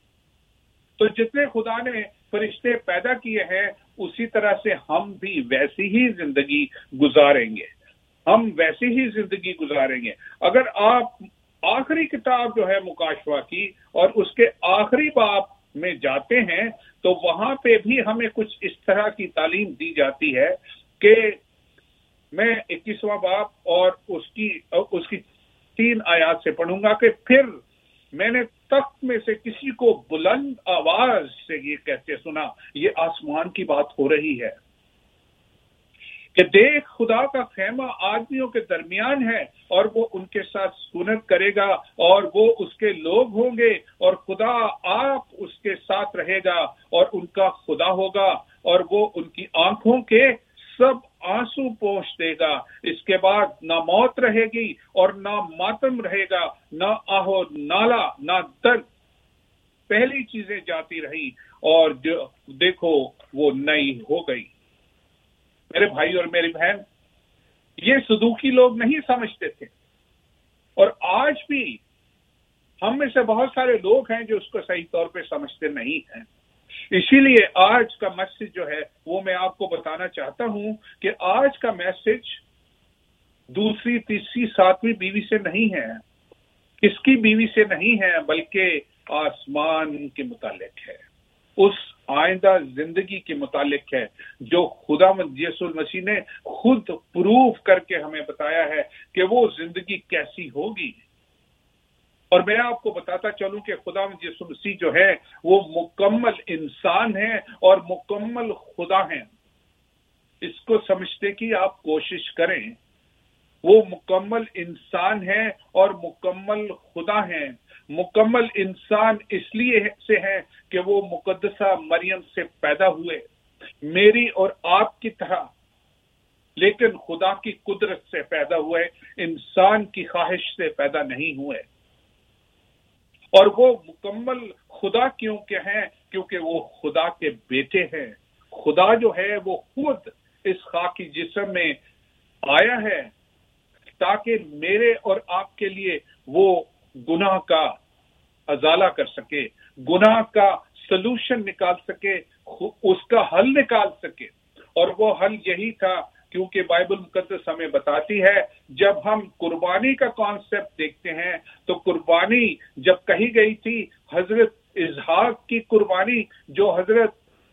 तो जितने खुदा ने फरिश्ते पैदा किए हैं उसी तरह से हम भी वैसी ही जिंदगी गुजारेंगे, हम वैसी ही जिंदगी गुजारेंगे। अगर आप आखिरी किताब जो है मुकाशवा की और उसके आखिरी बाब में जाते हैं तो वहां पे भी हमें कुछ इस तरह की तालीम दी जाती है कि मैं 21वां बाब और उसकी 3 आयत से पढ़ूंगा कि फिर मैंने तख्त में से किसी को बुलंद आवाज से ये कहते सुना, ये आसमान की बात हो रही है, कि देख खुदा का खेमा आदमियों के दरमियान है और वो उनके साथ सुनत करेगा और वो उसके लोग होंगे और खुदा आप उसके साथ रहेगा और उनका खुदा होगा और वो उनकी आंखों के सब आंसू पोंछ देगा। इसके बाद ना मौत रहेगी और ना मातम रहेगा, ना आहो नाला, ना दर्द, पहली चीजें जाती रही और जो देखो वो नई हो गई। मेरे भाई और मेरी बहन, ये सदूकी लोग नहीं समझते थे और आज भी हम में से बहुत सारे लोग हैं जो उसको सही तौर पे समझते नहीं हैं। इसीलिए आज का मैसेज जो है वो मैं आपको बताना चाहता हूं कि आज का मैसेज दूसरी, तीसरी, सातवीं बीवी से नहीं है, किसकी बीवी से नहीं है, बल्कि आसमान के मुतालिक है, उस आइंदा जिंदगी के मुतालिक है जो खुदावंद यीशु मसीह ने खुद प्रूव करके हमें बताया है कि वो जिंदगी कैसी होगी। और मैं आपको बताता चलूं कि खुदावंद यीशु मसीह जो है वो मुकम्मल इंसान है और मुकम्मल खुदा है। इसको समझने की आप कोशिश करें, वो मुकम्मल इंसान है और मुकम्मल खुदा है। मुकम्मल इंसान इसलिए से है कि वो मुकद्दसा मरियम से पैदा हुए, मेरी और आपकी तरह, लेकिन खुदा की कुदरत से पैदा हुए, इंसान की ख्वाहिश से पैदा नहीं हुए। और वो मुकम्मल खुदा क्यों के हैं? क्योंकि वो खुदा के बेटे हैं। खुदा जो है वो खुद इस खाकी जिस्म में आया है ताकि मेरे और आपके लिए वो गुनाह का अजाला कर सके, गुनाह का सलूशन निकाल सके, उसका हल निकाल सके। और वो हल यही था, क्योंकि बाइबल मुकद्दस हमें बताती है, जब हम कुर्बानी का कॉन्सेप्ट देखते हैं तो कुर्बानी जब कही गई थी, हजरत इसहाक की कुर्बानी जो हजरत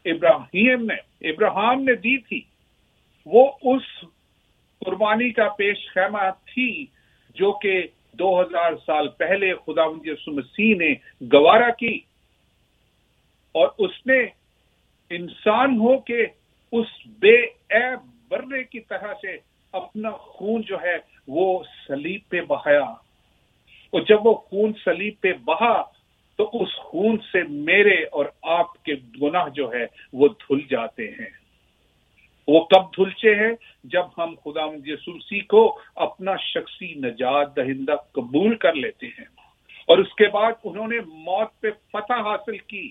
इब्राहिम ने दी थी, वो उस कुर्बानी का पेश खैमा थी जो कि 2000 साल पहले खुदावंद यीशु मसीह ने गवारा की। और उसने इंसान हो के उस बेऐब बर्रे की तरह से अपना खून जो है वो सलीब पे बहाया, और जब वो खून सलीब पे बहा तो उस खून से मेरे और आपके गुनाह जो है वो धुल जाते हैं। वो कब धुलते हैं? जब हम खुदावंद यीशु मसीह को अपना शख्सी नजात दहिंदा कबूल कर लेते हैं, और उसके बाद उन्होंने मौत पे फतह हासिल की,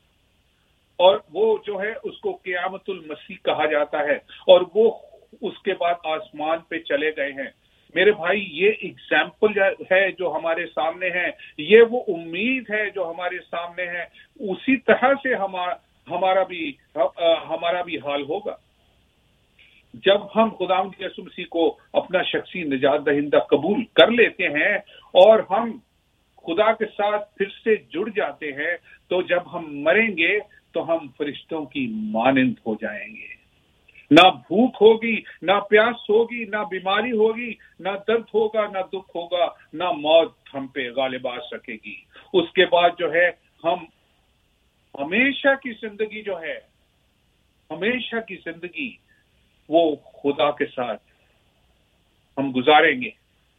और वो जो है उसको क़ियामतुल मसीह कहा जाता है, और वो उसके बाद आसमान पे चले गए हैं। मेरे भाई, ये एग्जाम्पल है जो हमारे सामने है, ये वो उम्मीद है जो हमारे सामने है। उसी तरह से हमारा भी हाल होगा जब हम खुदावंद यीशु मसीह को अपना शख्सी निजात दहिंदा कबूल कर लेते हैं और हम खुदा के साथ फिर से जुड़ जाते हैं। तो जब हम मरेंगे तो हम फरिश्तों की मानंद हो जाएंगे। ना भूख होगी, ना प्यास होगी, ना बीमारी होगी, ना दर्द होगा, ना दुख होगा, ना मौत हम पे गालिब आ सकेगी। उसके बाद जो है हम हमेशा की जिंदगी जो है, हमेशा की जिंदगी वो खुदा के साथ हम गुजारेंगे।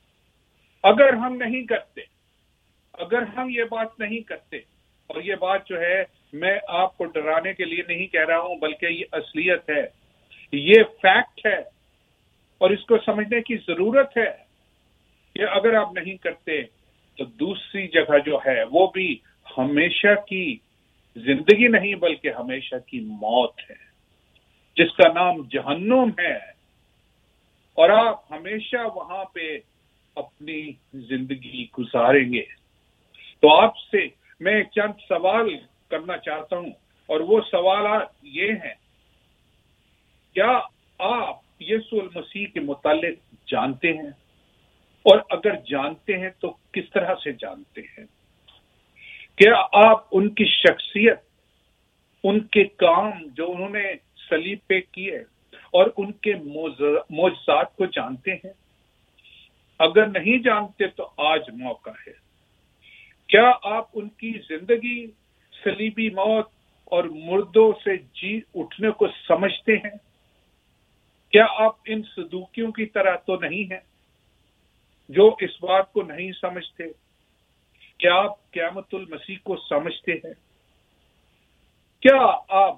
अगर हम नहीं करते, अगर हम ये बात नहीं करते, और ये बात जो है मैं आपको डराने के लिए नहीं कह रहा हूं, बल्कि ये असलियत है, ये फैक्ट है, और इसको समझने की जरूरत है कि अगर आप नहीं करते तो दूसरी जगह जो है वो भी हमेशा की जिंदगी नहीं बल्कि हमेशा की मौत है, जिसका नाम जहन्नुम है, और आप हमेशा वहां पे अपनी जिंदगी गुजारेंगे। तो आपसे मैं चंद सवाल करना चाहता हूं, और वो सवाल ये हैं, क्या आप यीशु मसीह के मुतालिक जानते हैं? और अगर जानते हैं तो किस तरह से जानते हैं? क्या आप उनकी शख्सियत, उनके काम जो उन्होंने सलीब पे किए और उनके मोजज़ात को जानते हैं? अगर नहीं जानते तो आज मौका है। क्या आप उनकी जिंदगी, सलीबी मौत और मुर्दों से जी उठने को समझते हैं? क्या आप इन सदूकियों की तरह तो नहीं हैं जो इस बात को नहीं समझते? क्या आप क़यामतुल मसीह को समझते हैं? क्या आप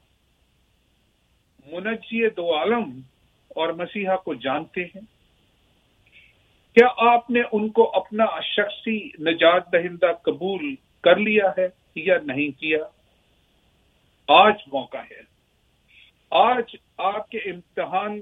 मुनज्जी दो आलम और मसीहा को जानते हैं? क्या आपने उनको अपना शख्सी निजात दहिंदा कबूल कर लिया है या नहीं किया? आज मौका है। आज आपके इम्तिहान,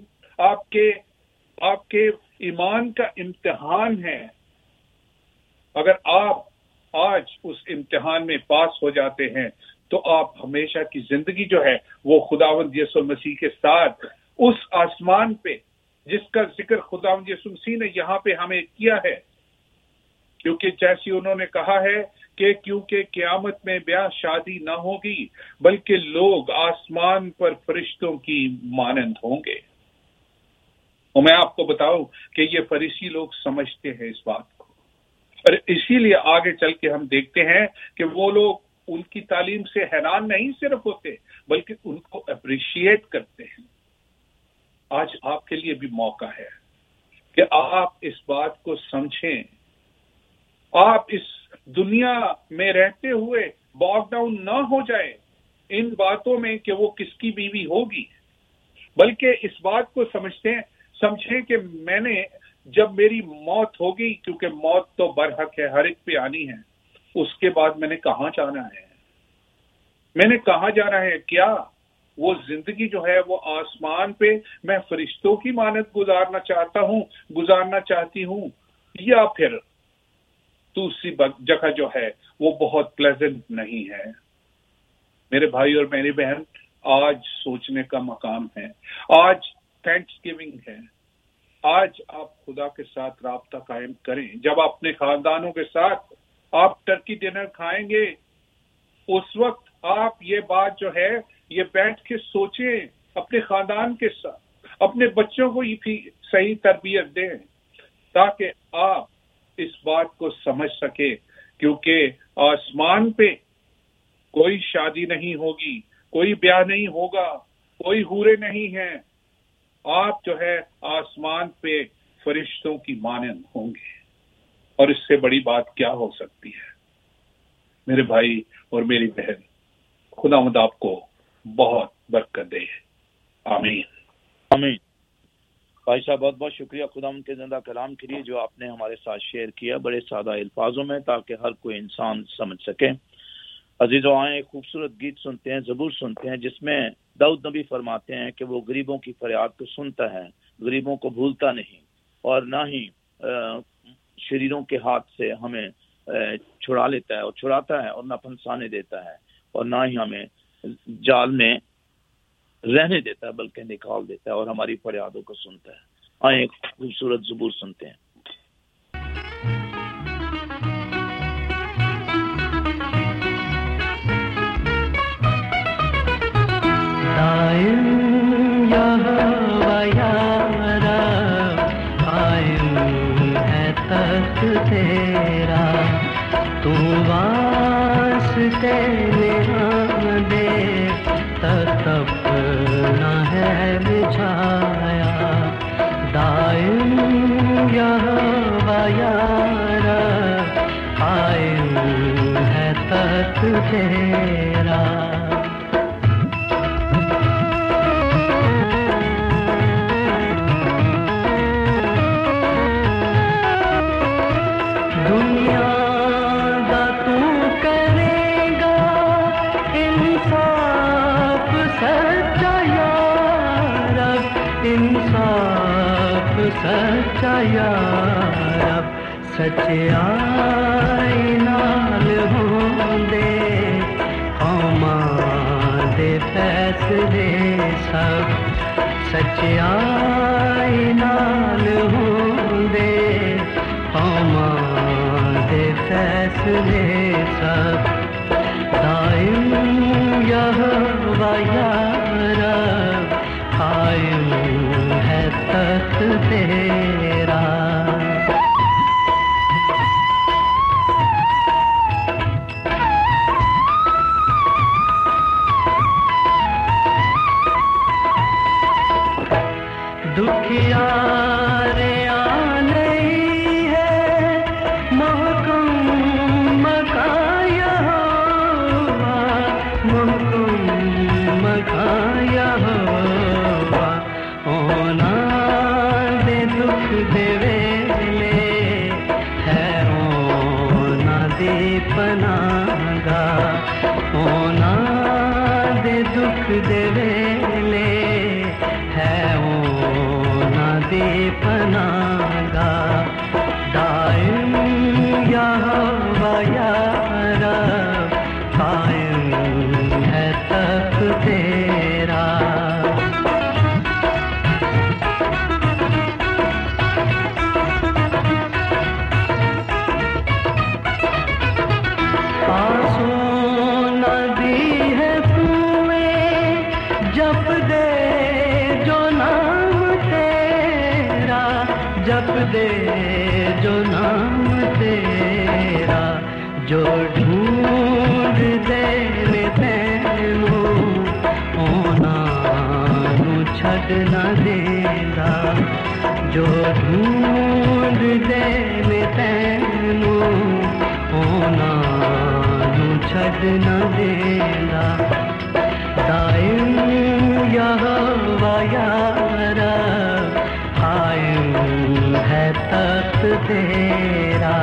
आपके ईमान का इम्तिहान है। अगर आप आज उस इम्तिहान में पास हो जाते हैं तो आप हमेशा की जिंदगी जो है वो खुदावंद यीशु मसीह के साथ उस आसमान पे, जिसका जिक्र खुदावंद यीशु मसीह ने यहाँ पे हमें किया है, क्योंकि जैसे उन्होंने कहा है कि क्योंकि क़यामत में ब्याह शादी ना होगी बल्कि लोग आसमान पर फरिश्तों की मानंद होंगे। और मैं आपको बताऊं कि ये फरीसी लोग समझते हैं इस बात को, और इसीलिए आगे चल के हम देखते हैं कि वो लोग उनकी तालीम से हैरान नहीं सिर्फ होते बल्कि उनको अप्रिशिएट करते हैं। आज आपके लिए भी मौका है कि आप इस बात को समझें। आप इस दुनिया में रहते हुए बॉग डाउन ना हो जाए इन बातों में कि वो किसकी बीवी होगी, बल्कि इस बात को समझें कि मैंने, जब मेरी मौत होगी, क्योंकि मौत तो बरहक है, हर एक पे आनी है, उसके बाद मैंने कहाँ जाना है? मैंने कहाँ जाना है? क्या वो जिंदगी जो है वो आसमान पे मैं फरिश्तों की मानद गुजारना चाहती हूँ, या फिर दूसरी जगह जो है वो बहुत प्लेजेंट नहीं है? मेरे भाई और मेरी बहन, आज सोचने का मकाम है। आज थैंक्स गिविंग है। आज आप खुदा के साथ राब्ता कायम करें। जब अपने खानदानों के साथ आप टर्की डिनर खाएंगे, उस वक्त आप ये बात जो है ये बैठ के सोचें अपने खानदान के साथ, अपने बच्चों को ये भी सही तरबियत दें ताकि आप इस बात को समझ सके, क्योंकि आसमान पे कोई शादी नहीं होगी कोई ब्याह नहीं होगा, कोई हूरे नहीं हैं, आप जो है आसमान पे फरिश्तों की मानंद होंगे। और इससे बड़ी बात क्या हो सकती है? मेरे भाई और मेरी बहन, खुदावंद आपको बहुत बरकत दे। आमीन आमीन। भाई साहब बहुत बहुत शुक्रिया खुदावंद के जिंदा कलाम के लिए जो आपने हमारे साथ शेयर किया बड़े सादा अल्फाजों में, ताकि हर कोई इंसान समझ सके। अजीजों, आए एक खूबसूरत गीत सुनते हैं, ज़बूर सुनते हैं, जिसमें दाऊद नबी फरमाते हैं कि वो गरीबों की फरियाद को सुनता है, गरीबों को भूलता नहीं, और ना ही शरीरों के हाथ से हमें छुड़ा लेता है और छुड़ाता है, और ना फंसाने देता है, और ना ही हमें जाल में रहने देता है, बल्कि निकाल देता है और हमारी फरियादों को सुनता है। आए एक खूबसूरत ज़बूर सुनते हैं। तेरा तू वास्ते निहान दे तपना है बिछाया दायम यहोवा यारा कायम है तख्त तेरा। सच्चा यार सच्चाई नाल होंदे हमारे फैसले सब सच्चाई नाल होंदे हमारे फैसले सब दायम यहोवा यारा कायम है तख्त तेरा। दुखियारे नहीं है महकुम मकाया हुआ महकुम मकाया हुआ होना दे दुख देवे है होना दे पनागा होना दे दुख देवे है होना दे पनागा दायम यहोवा यारा कायम है तख्त तेरा। जप दे जो नाम तेरा जो ढूंढ दे तैनू ओना नू छड़ ना देंदा जो ढूंढ दे तैनू ओना नू छड़ ना देंदा दायम यहोवा यारा कायम है तख्त तेरा।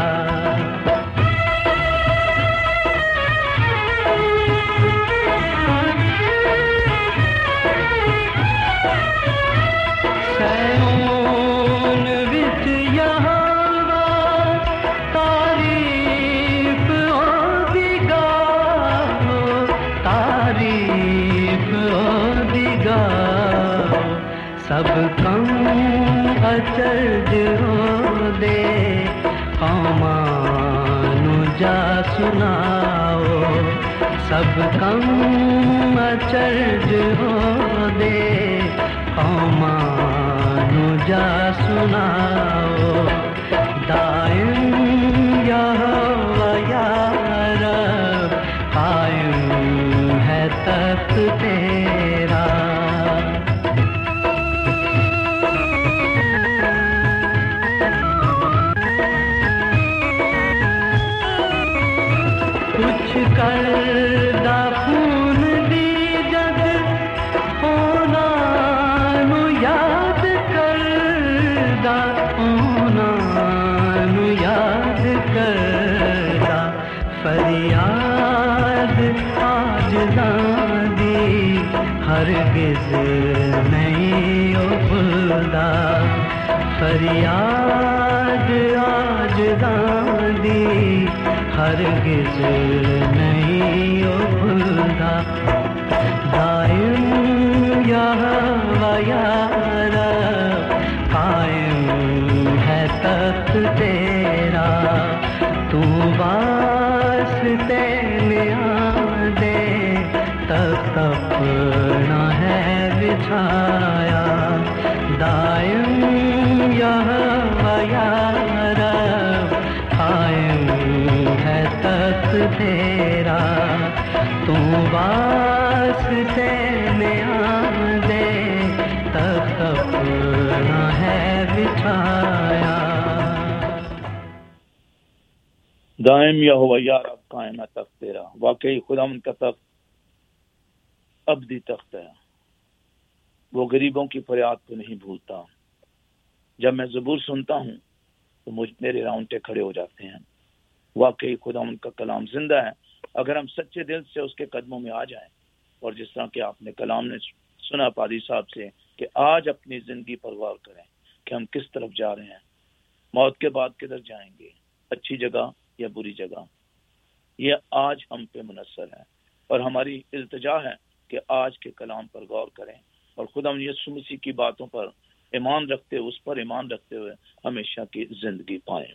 सैन विच यहोवा तारीफ ओदी गाओ तारीफ ओदी गाओ सब कम अचरज हो दे कौमानू जा सुनाओ सब कम अचरज हो दे कौमानू जा सुनाओ दायम यहोवा यारा कायम है तख्त हरगिज नहीं ओ खुदा फरियाद आज गांधी हरगिज नहीं ओ खुदा दायम यहोवा या रब कायम है तख्त तेरा तू वास्ते में आ दे तख्त अपना है बिछाया दायम यहोवा या रब कायम है तख्त तेरा तू वास्ते में आ दे तख्त अपना है बिछाया दायम यहोवा या रब कायम है तख्त तेरा। वाकई खुदावंद का तख्त अब्दी तख्त है, वो गरीबों की फरियाद को नहीं भूलता। जब मैं ज़बूर सुनता हूँ तो मेरे रोंगटे खड़े हो जाते हैं। वाकई खुदावंद का कलाम जिंदा है अगर हम सच्चे दिल से उसके कदमों में आ जाएं। और जिस तरह के आपने कलाम ने सुना पादी साहब से कि आज अपनी जिंदगी पर गौर करें कि हम किस तरफ जा रहे हैं, मौत के बाद किधर जाएंगे, अच्छी जगह या बुरी जगह, ये आज हम पे मुनस्सर है। और हमारी इल्तिजा है कि आज के कलाम पर गौर करें और खुदा यीशु मसीह की बातों पर ईमान रखते हुए, उस पर ईमान रखते हुए हमेशा की जिंदगी पाएं।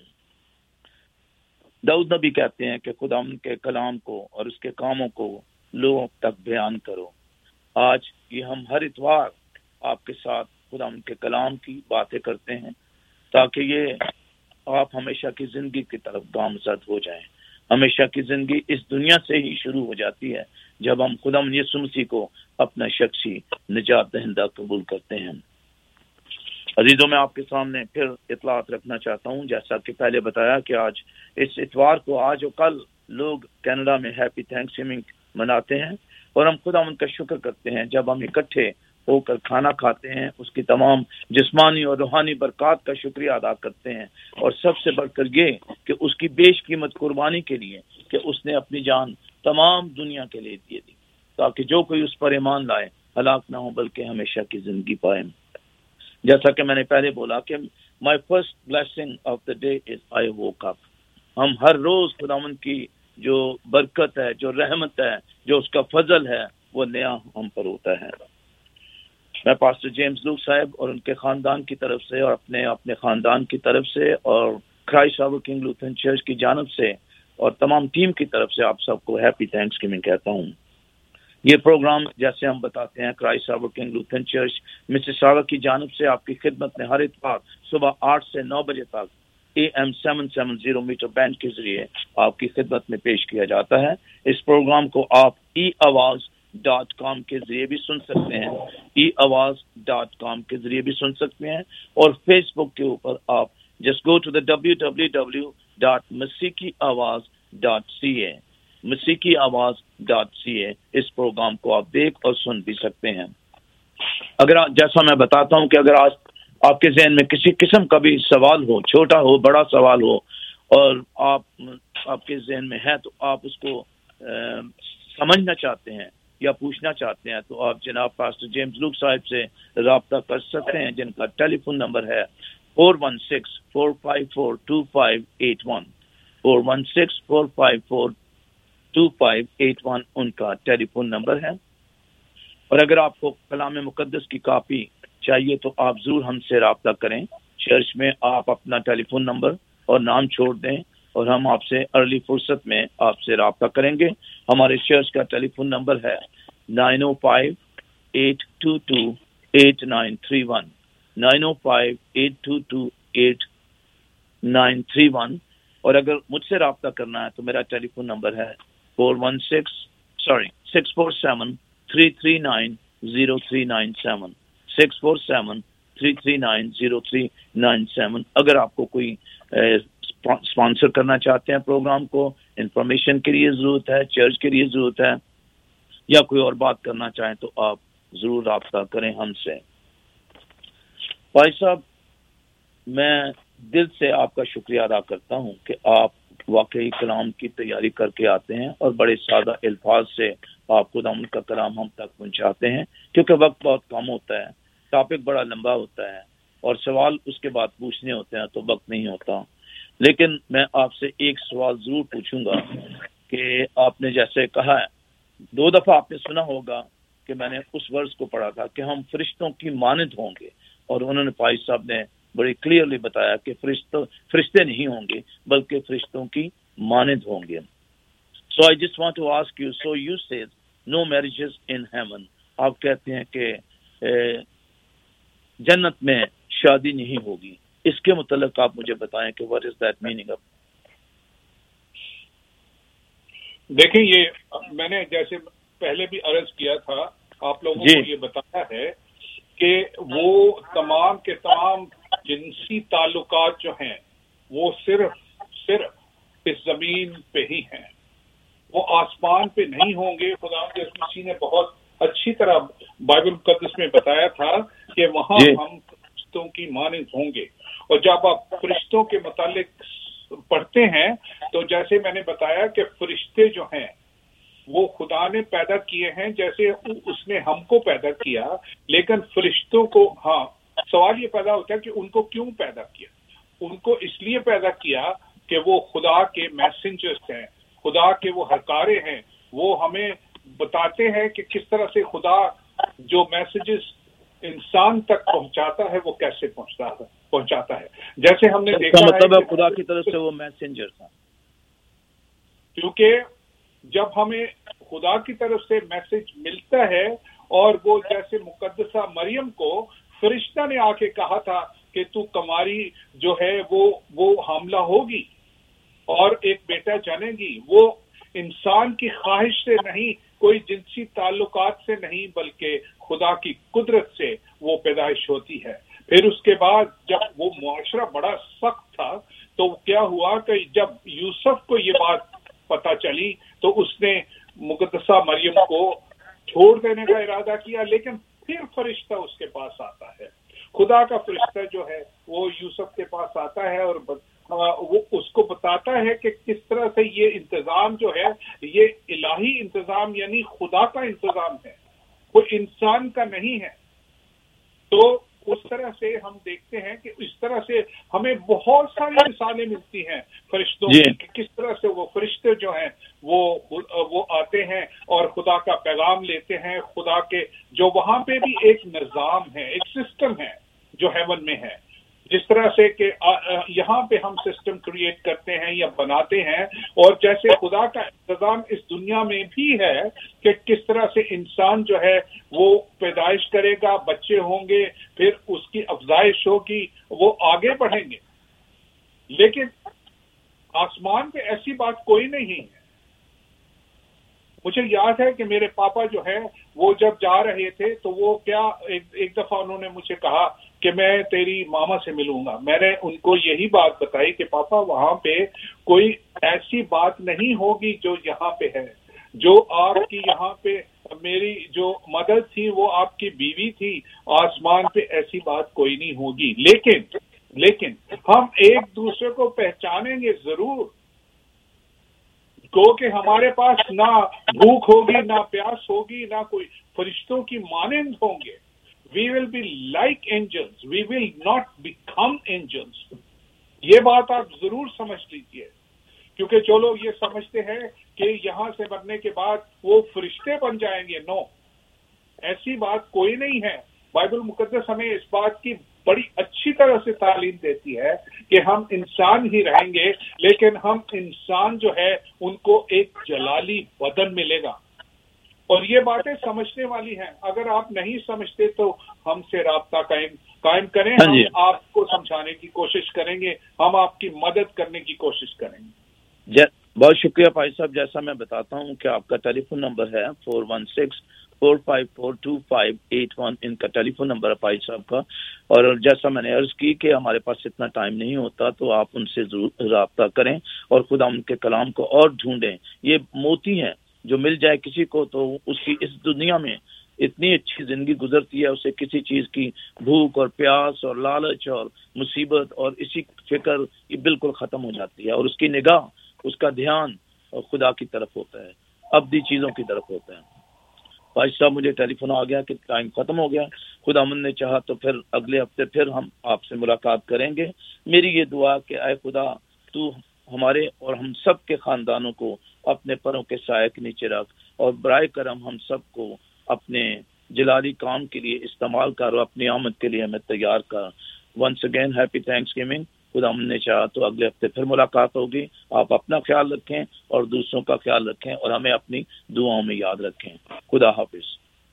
दाऊद नबी कहते हैं कि खुदा के कलाम को और उसके कामों को लोगों तक बयान करो। आज ये हम हर इतवार आपके साथ खुदा के कलाम की बातें करते हैं ताकि ये आप हमेशा की जिंदगी की तरफ गामजद हो जाएं। हमेशा की जिंदगी इस दुनिया से ही शुरू हो जाती है जब हम खुदा यीशु मसीह को अपना शख्सी निजात दहिंदा कबूल करते हैं। अजीजों, मैं आपके सामने फिर इतलात रखना चाहता हूँ, जैसा कि पहले बताया कि आज इस इतवार को, आज और कल लोग कनाडा में हैप्पी थैंक्सगिविंग मनाते हैं और हम खुदा उनका शुक्र करते हैं जब हम इकट्ठे होकर खाना खाते हैं, उसकी तमाम जिस्मानी और रूहानी बरकत का शुक्रिया अदा करते हैं। और सबसे बढ़कर ये कि उसकी बेशकीमत कुर्बानी के लिए कि उसने अपनी जान तमाम दुनिया के लिए दे दी ताकि जो कोई उस पर ईमान लाए हलाक ना हो बल्कि हमेशा की जिंदगी पाए। जैसा कि मैंने पहले बोला कि my first blessing of the day is I woke up. हम हर रोज खुदावंद की जो बरकत है, जो रहमत है, जो उसका फजल है, वो नया हम पर होता है। मैं पास्टर जेम्स लूक साहब और उनके खानदान की तरफ से और अपने खानदान की तरफ से और Christ our king Lutheran church की जानब से और तमाम टीम की तरफ से आप सबको हैप्पी थैंक्सगिविंग कहता हूँ। ये प्रोग्राम जैसे हम बताते हैं Christ our king Lutheran church Mississauga की जानब से आपकी खिदमत में हर इतवार सुबह 8 से 9 बजे तक AM 770 मीटर बैंड के जरिए आपकी खिदमत में पेश किया जाता है। इस प्रोग्राम को आप eawaz.com के जरिए भी सुन सकते हैं, eawaz.com के जरिए भी सुन सकते हैं और फेसबुक के ऊपर आप just go to the www.masikiawaz.ca masikiawaz.ca इस प्रोग्राम को आप देख और सुन भी सकते हैं। अगर जैसा मैं बताता हूं कि अगर आज आपके ज़हन में किसी किस्म का भी सवाल हो, छोटा हो बड़ा सवाल हो और आपके ज़हन में है तो आप उसको समझना चाहते हैं या पूछना चाहते हैं तो आप जनाब पास्टर जेम्स लूक साहब से राब्ता कर सकते हैं, जिनका टेलीफोन नंबर है 416-454-2581 416-454-2581 उनका टेलीफोन नंबर है। और अगर आपको कलाम मुकद्दस की कापी चाहिए तो आप जरूर हमसे राब्ता करें। चर्च में आप अपना टेलीफोन नंबर और नाम छोड़ दें और हम आपसे अर्ली फुर्सत में आपसे राब्ता करेंगे। हमारे चर्च का टेलीफोन नंबर है 905-822-8931 905-822-8931। और अगर मुझसे राब्ता करना है तो मेरा टेलीफोन नंबर है 647-339-0397 647-339-0397। अगर आपको कोई स्पॉन्सर करना चाहते हैं प्रोग्राम को, इंफॉर्मेशन के लिए जरूरत है, चर्च के लिए जरूरत है या कोई और बात करना चाहें तो आप जरूर राब्ता करें हमसे। भाई साहब, मैं दिल से आपका शुक्रिया अदा करता हूं कि आप वाकई कलाम की तैयारी करके आते हैं और बड़े सादा अल्फाज से آپ खुदा उनका कलाम हम तक पहुंचाते हैं, क्योंकि वक्त बहुत कम होता है, टॉपिक बड़ा लंबा होता है और सवाल उसके बाद पूछने होते हैं तो वक्त नहीं होता। लेकिन मैं आपसे एक सवाल जरूर पूछूंगा कि आपने जैसे कहा है, 2 दफा आपने सुना होगा कि मैंने उस वर्स को पढ़ा था कि हम फरिश्तों की मानद होंगे, और उन्होंने भाई साहब ने बड़ी क्लियरली बताया कि फरिश्ते नहीं होंगे बल्कि फरिश्तों की मानद होंगे। So I just want to ask you, so you said no marriages in heaven, आप कहते हैं कि जन्नत में शादी नहीं होगी, इसके मुतालिक आप मुझे बताएं कि what is that meaning of? देखिए, ये मैंने जैसे पहले भी अर्ज किया था, आप लोगों को ये बताया है कि वो तमाम के तमाम जिनसी ताल्लुकात जो हैं वो सिर्फ इस जमीन पे ही हैं, वो आसमान पे नहीं होंगे। खुदा मसीह ने बहुत अच्छी तरह बाइबल मुकद्दस में बताया था कि वहां हम फरिश्तों की मानद होंगे। और जब आप फरिश्तों के मुतालिक पढ़ते हैं तो जैसे मैंने बताया कि फरिश्ते जो हैं वो खुदा ने पैदा किए हैं जैसे उसने हमको पैदा किया, लेकिन फरिश्तों को, हाँ, सवाल ये पैदा होता है कि उनको क्यों पैदा किया। उनको इसलिए पैदा किया कि वो खुदा के मैसेंजर्स हैं, खुदा के वो हरकारे हैं, वो हमें बताते हैं कि किस तरह से खुदा जो मैसेजेस इंसान तक पहुंचाता है वो कैसे पहुंचाता है। जैसे हमने देखा मतलब है खुदा की तरफ से वो मैसेंजर था, क्योंकि जब हमें खुदा की तरफ से मैसेज मिलता है, और वो जैसे मुकद्दसा मरियम को फरिश्ता ने आके कहा था कि तू कमारी जो है वो हामला होगी और एक बेटा जनेगी, वो इंसान की ख्वाहिश से नहीं, कोई जिनसी ताल्लुकात से नहीं, बल्कि खुदा की कुदरत से वो पैदाइश होती है। फिर उसके बाद जब वो मुआशरा बड़ा सख्त था तो क्या हुआ कि जब यूसुफ को ये बात पता चली तो उसने मुकद्दसा मरियम को छोड़ देने का इरादा किया, लेकिन फिर फरिश्ता उसके पास आता है, खुदा का फरिश्ता जो है वो यूसुफ के पास आता है और वो उसको बताता है कि किस तरह से ये इंतजाम जो है ये इलाही इंतजाम यानी खुदा का इंतजाम है, कोई इंसान का नहीं है। तो उस तरह से हम देखते हैं कि इस तरह से हमें बहुत सारी मिसालें मिलती हैं फरिश्तों की, कि किस तरह से वो फरिश्ते जो हैं वो आते हैं और खुदा का पैगाम लेते हैं। खुदा के जो वहां पे भी एक निजाम है, एक सिस्टम है जो हेवन में है, जिस तरह से कि यहाँ पे हम सिस्टम क्रिएट करते हैं या बनाते हैं, और जैसे खुदा का इंतजाम इस दुनिया में भी है कि किस तरह से इंसान जो है वो पैदाइश करेगा, बच्चे होंगे, फिर उसकी अफजाइश होगी, वो आगे बढ़ेंगे। लेकिन आसमान पे ऐसी बात कोई नहीं है। मुझे याद है कि मेरे पापा जो है वो जब जा रहे थे तो वो क्या एक दफा उन्होंने मुझे कहा कि मैं तेरी मामा से मिलूंगा। मैंने उनको यही बात बताई कि पापा वहां पे कोई ऐसी बात नहीं होगी जो यहाँ पे है, जो आपकी यहाँ पे मेरी जो मदर थी वो आपकी बीवी थी, आसमान पे ऐसी बात कोई नहीं होगी। लेकिन हम एक दूसरे को पहचानेंगे जरूर, क्योंकि हमारे पास ना भूख होगी, ना प्यास होगी, ना कोई फरिश्तों की मानंद होंगे। We will be like angels, we will not become angels। ये बात आप जरूर समझ लीजिए, क्योंकि जो लोग ये समझते हैं कि यहाँ से मरने के बाद वो फरिश्ते बन जाएंगे, नो, ऐसी बात कोई नहीं है। बाइबल मुकद्दस हमें इस बात की बड़ी अच्छी तरह से तालीम देती है कि हम इंसान ही रहेंगे, लेकिन हम इंसान जो है उनको एक जलाली बदन मिलेगा। और ये बातें समझने वाली हैं। अगर आप नहीं समझते तो हमसे राब्ता कायम करें, हम आपको समझाने की कोशिश करेंगे, हम आपकी मदद करने की कोशिश करेंगे। बहुत शुक्रिया भाई साहब। जैसा मैं बताता हूँ कि आपका टेलीफोन नंबर है 416-454-2581, इनका टेलीफोन नंबर है भाई साहब का। और जैसा मैंने अर्ज की कि हमारे पास इतना टाइम नहीं होता, तो आप उनसे जरूर राब्ता करें और खुदा उनके कलाम को और ढूंढें। ये मोती हैं जो मिल जाए किसी को तो उसकी इस दुनिया में इतनी अच्छी जिंदगी गुजरती है, उसे किसी चीज की भूख और प्यास और लालच और मुसीबत और इसी फिक्र ये बिल्कुल खत्म हो जाती है, और उसकी निगाह, उसका ध्यान और खुदा की तरफ होता है। ابدی چیزوں کی طرف ہوتے ہیں. بھائی صاحب مجھے ٹیلی فون آ گیا کہ ٹائم ختم ہو گیا. خداوند نے چاہا تو پھر اگلے ہفتے پھر ہم آپ سے ملاقات کریں گے. میری یہ دعا کہ اے خدا تو ہمارے اور ہم سب کے خاندانوں کو اپنے پروں کے سائے کے نیچے رکھ اور برائے کرم ہم سب کو اپنے جلالی کام کے لیے استعمال کر اور اپنی آمد کے لیے ہمیں تیار کر. Once again happy Thanksgiving. خدا ہم نے چاہا تو اگلے ہفتے پھر ملاقات ہوگی. آپ اپنا خیال رکھیں اور دوسروں کا خیال رکھیں اور ہمیں اپنی دعاؤں میں یاد رکھیں. خدا حافظ.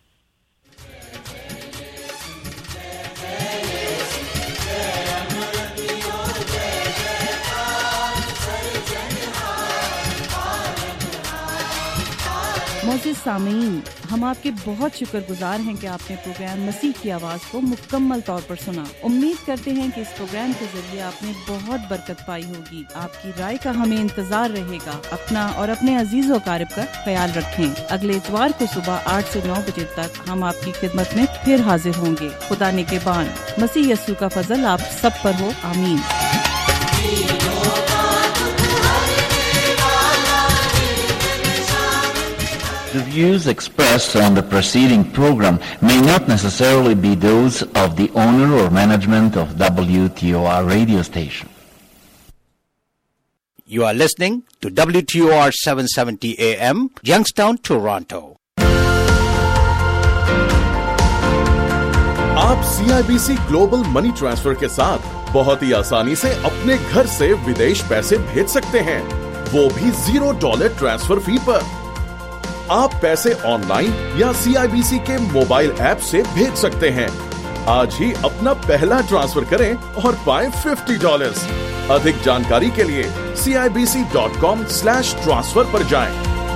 معزز سامعین، ہم آپ کے بہت شکر گزار ہیں کہ آپ نے پروگرام مسیح کی آواز کو مکمل طور پر سنا. امید کرتے ہیں کہ اس پروگرام کے ذریعے آپ نے بہت برکت پائی ہوگی. آپ کی رائے کا ہمیں انتظار رہے گا. اپنا اور اپنے عزیز و اقارب کا خیال رکھیں. اگلے اتوار کو صبح 8 سے 9 بجے تک ہم آپ کی خدمت میں پھر حاضر ہوں گے. خدا نگہبان. مسیح یسوع کا فضل آپ سب پر ہو. آمین. The views expressed on the preceding program may not necessarily be those of the owner or management of WTOR radio station. You are listening to WTOR 770 AM, Youngstown, Toronto. آپ CIBC گلوبل منی ٹرانسفر کے ساتھ بہت ہی آسانی سے اپنے گھر سے ودیش پیسے بھیج سکتے ہیں، وہ بھی $0 ٹرانسفر فی پر. آپ پیسے آن لائن یا CIBC کے موبائل ایپ سے بھیج سکتے ہیں. آج ہی اپنا پہلا ٹرانسفر کریں اور پائیں $50. ادھک جانکاری کے لیے CIBC.com/transfer پر جائیں.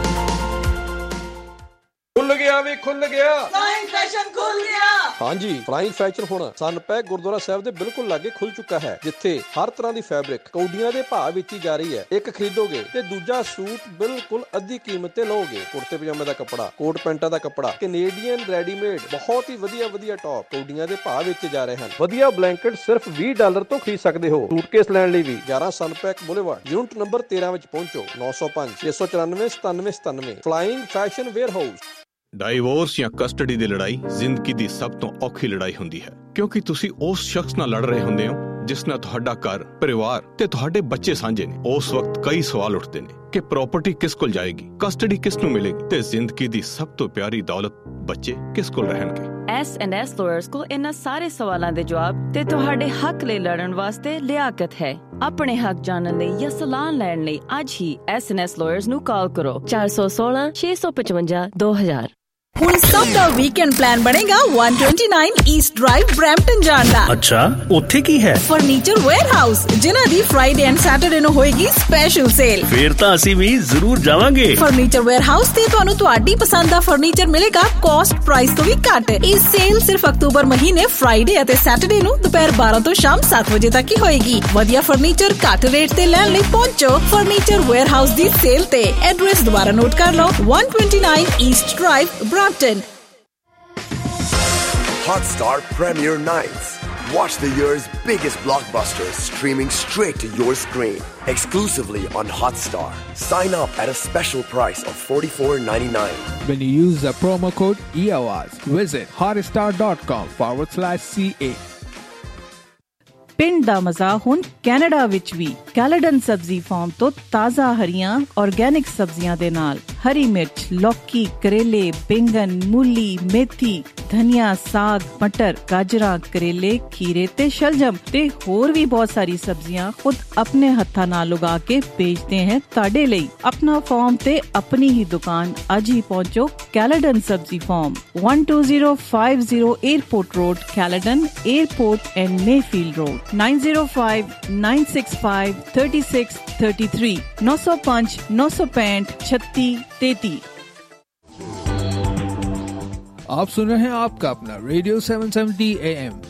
کھل گیا فلائنگ فیشن کھل گیا. ہاں جی، فلائنگ فیشن ہونا سن پیک گردوارا صاحب دے بالکل لاگے کھل چکا ہے، جتھے ہر طرح دی فیبرک کوڈیاں دے بھاؤ ویچی جا رہی ہے. ایک خریدو گے تے دوجا سوٹ بالکل ادھی قیمت تے لو گے. کرتے پجامے دا کپڑا، کوٹ پینٹا دا کپڑا، کینیڈین ریڈی میڈ، بہت ہی ودیا ٹاپ کوڈیاں دے بھاؤ ویچے جا رہے ہیں. ودیا بلینکٹ صرف $20 تو خرید سکتے ہو. سوٹ کیس لین لئی بھی 11 Sun Pac boulevard unit number 13 وچ پہنچو. 905-694-9797. Flying fashion warehouse. Divorce ਜਾਂ ਕਸਟਡੀ ਦੀ ਲੜਾਈ ਜ਼ਿੰਦਗੀ ਦੀ ਸਭ ਤੋਂ ਔਖੀ ਲੜਾਈ ਹੁੰਦੀ ਹੈ, ਕਿਉਂਕਿ ਤੁਸੀਂ ਉਸ ਸ਼ਖਸ ਨਾਲ ਲੜ ਰਹੇ ਹੁੰਦੇ ਹੋ ਜਿਸ ਨਾਲ ਤੁਹਾਡਾ ਘਰ, ਪਰਿਵਾਰ ਤੇ ਤੁਹਾਡੇ ਬੱਚੇ ਸਾਂਝੇ ਨੇ. ਉਸ ਵਕਤ ਕਈ ਸਵਾਲ ਉੱਠਦੇ ਨੇ ਕਿ ਪ੍ਰਾਪਰਟੀ ਕਿਸ ਕੋਲ ਜਾਏਗੀ, ਕਸਟਡੀ ਕਿਸ ਨੂੰ ਮਿਲੇਗੀ ਤੇ ਜ਼ਿੰਦਗੀ ਦੀ ਸਭ ਤੋਂ ਪਿਆਰੀ ਦੌਲਤ ਬੱਚੇ ਕਿਸ ਕੋਲ ਰਹਿਣਗੇ. S&S ਲਾਇਰਸ ਕੋਲ ਇਹਨਾਂ ਸਾਰੇ ਸਵਾਲਾਂ ਦੇ ਜਵਾਬ ਤੇ ਤੁਹਾਡੇ ਹੱਕ ਲਈ ਲੜਨ ਵਾਸਤੇ ਲਿਆਕਤ ਹੈ. ਆਪਣੇ ਹੱਕ ਜਾਣਨ ਲਈ ਜਾਂ ਸਲਾਹ ਲੈਣ ਲਈ ਅੱਜ ਹੀ S&S ਲਾਇਰਸ ਨੂੰ ਕਾਲ ਕਰੋ. 416-655-2000. ਹੁਣ ਸਭ ਦਾ ਵੀਕਐਂਡ ਪਲਾਨ ਬਣੇਗਾ 129 ਈਸਟ ਡਰਾਈਵ ਬਰੈਂਪਟਨ ਜਾਣ ਦਾ. ਅੱਛਾ, ਉੱਥੇ ਕੀ ਹੈ? ਫਰਨੀਚਰ ਵੇਅਰ ਹਾਊਸ, ਜਿਨ੍ਹਾਂ ਦੀ ਫਰਾਈਡੇ ਐਂਡ ਸੈਟਰਡੇ ਨੂੰ ਹੋਏਗੀ ਸਪੈਸ਼ਲ ਸੇਲ. ਫੇਰ ਤਾਂ ਅਸੀਂ ਵੀ ਜ਼ਰੂਰ ਜਾਵਾਂਗੇ. ਫਰਨੀਚਰ ਵੇਅਰ ਹਾਊਸ ਤੇ ਤੁਹਾਨੂੰ ਤੁਹਾਡੀ ਪਸੰਦ ਦਾ ਫਰਨੀਚਰ ਮਿਲੇਗਾ ਕੋਸਟ ਪ੍ਰਾਈਸ ਤੋਂ ਵੀ ਘੱਟ. ਇਹ ਸੇਲ ਸਿਰਫ ਅਕਤੂਬਰ ਮਹੀਨੇ ਫਰਾਈਡੇ ਅਤੇ ਸੈਟਰਡੇ ਨੂੰ ਦੁਪਹਿਰ 12 ਤੋਂ ਸ਼ਾਮ 7 ਵਜੇ ਤੱਕ ਹੀ ਹੋਏਗੀ. ਵਧੀਆ ਫਰਨੀਚਰ ਘੱਟ ਰੇਟ ਤੇ ਲੈਣ ਲਈ ਪਹੁੰਚੋ ਫਰਨੀਚਰ ਵੇਅਰ ਹਾਊਸ ਦੀ ਸੇਲ ਤੇ. ਐਡਰੈਸ ਦੁਬਾਰਾ ਨੋਟ ਕਰ ਲਓ, 129 east drive Brampton. Hotstar Premiere Nights. Watch the year's biggest blockbusters streaming straight to your screen. Exclusively on Hotstar. Sign up at a special price of $44.99. When you use the promo code EAWAZ, visit hotstar.com/CA. ਪਿੰਡ ਦਾ ਮਜ਼ਾ ਹੁਣ Canada ਵਿੱਚ ਵੀ. ਕੈਲੇਡਨ Sabzi farm ਤੋਂ ਤਾਜ਼ਾ ਹਰੀਆਂ organic ਸਬਜ਼ੀਆਂ ਦੇ ਨਾਲ ਹਰੀ ਮਿਰਚ, ਲੌਕੀ, ਕਰੇਲੇ, ਬੈਂਗਨ, ਮੂਲੀ, ਮੇਥੀ, ਧਨੀਆ, ਸਾਗ, ਮਟਰ, ਗਾਜਰਾਂ, ਕਰੇਲੇ, ਖੀਰੇ ਤੇ ਸ਼ਲਜਮ ਤੇ ਹੋਰ ਵੀ ਬਹੁਤ ਸਾਰੀ ਸਬਜ਼ੀਆਂ ਖੁਦ ਆਪਣੇ ਹੱਥਾਂ ਨਾਲ ਉਗਾ ਕੇ ਵੇਚਦੇ हैं ਤੁਹਾਡੇ ਲਈ. ਆਪਣਾ ਫਾਰਮ ਤੇ ਆਪਣੀ ਹੀ ਦੁਕਾਨ. ਅੱਜ ਹੀ ਪਹੁੰਚੋ Caledon Sabzi farm, 12050 airport road, Caledon airport and Mayfield road. 9059653633 905-965-3633. आप सुन रहे हैं आपका अपना रेडियो 770 AM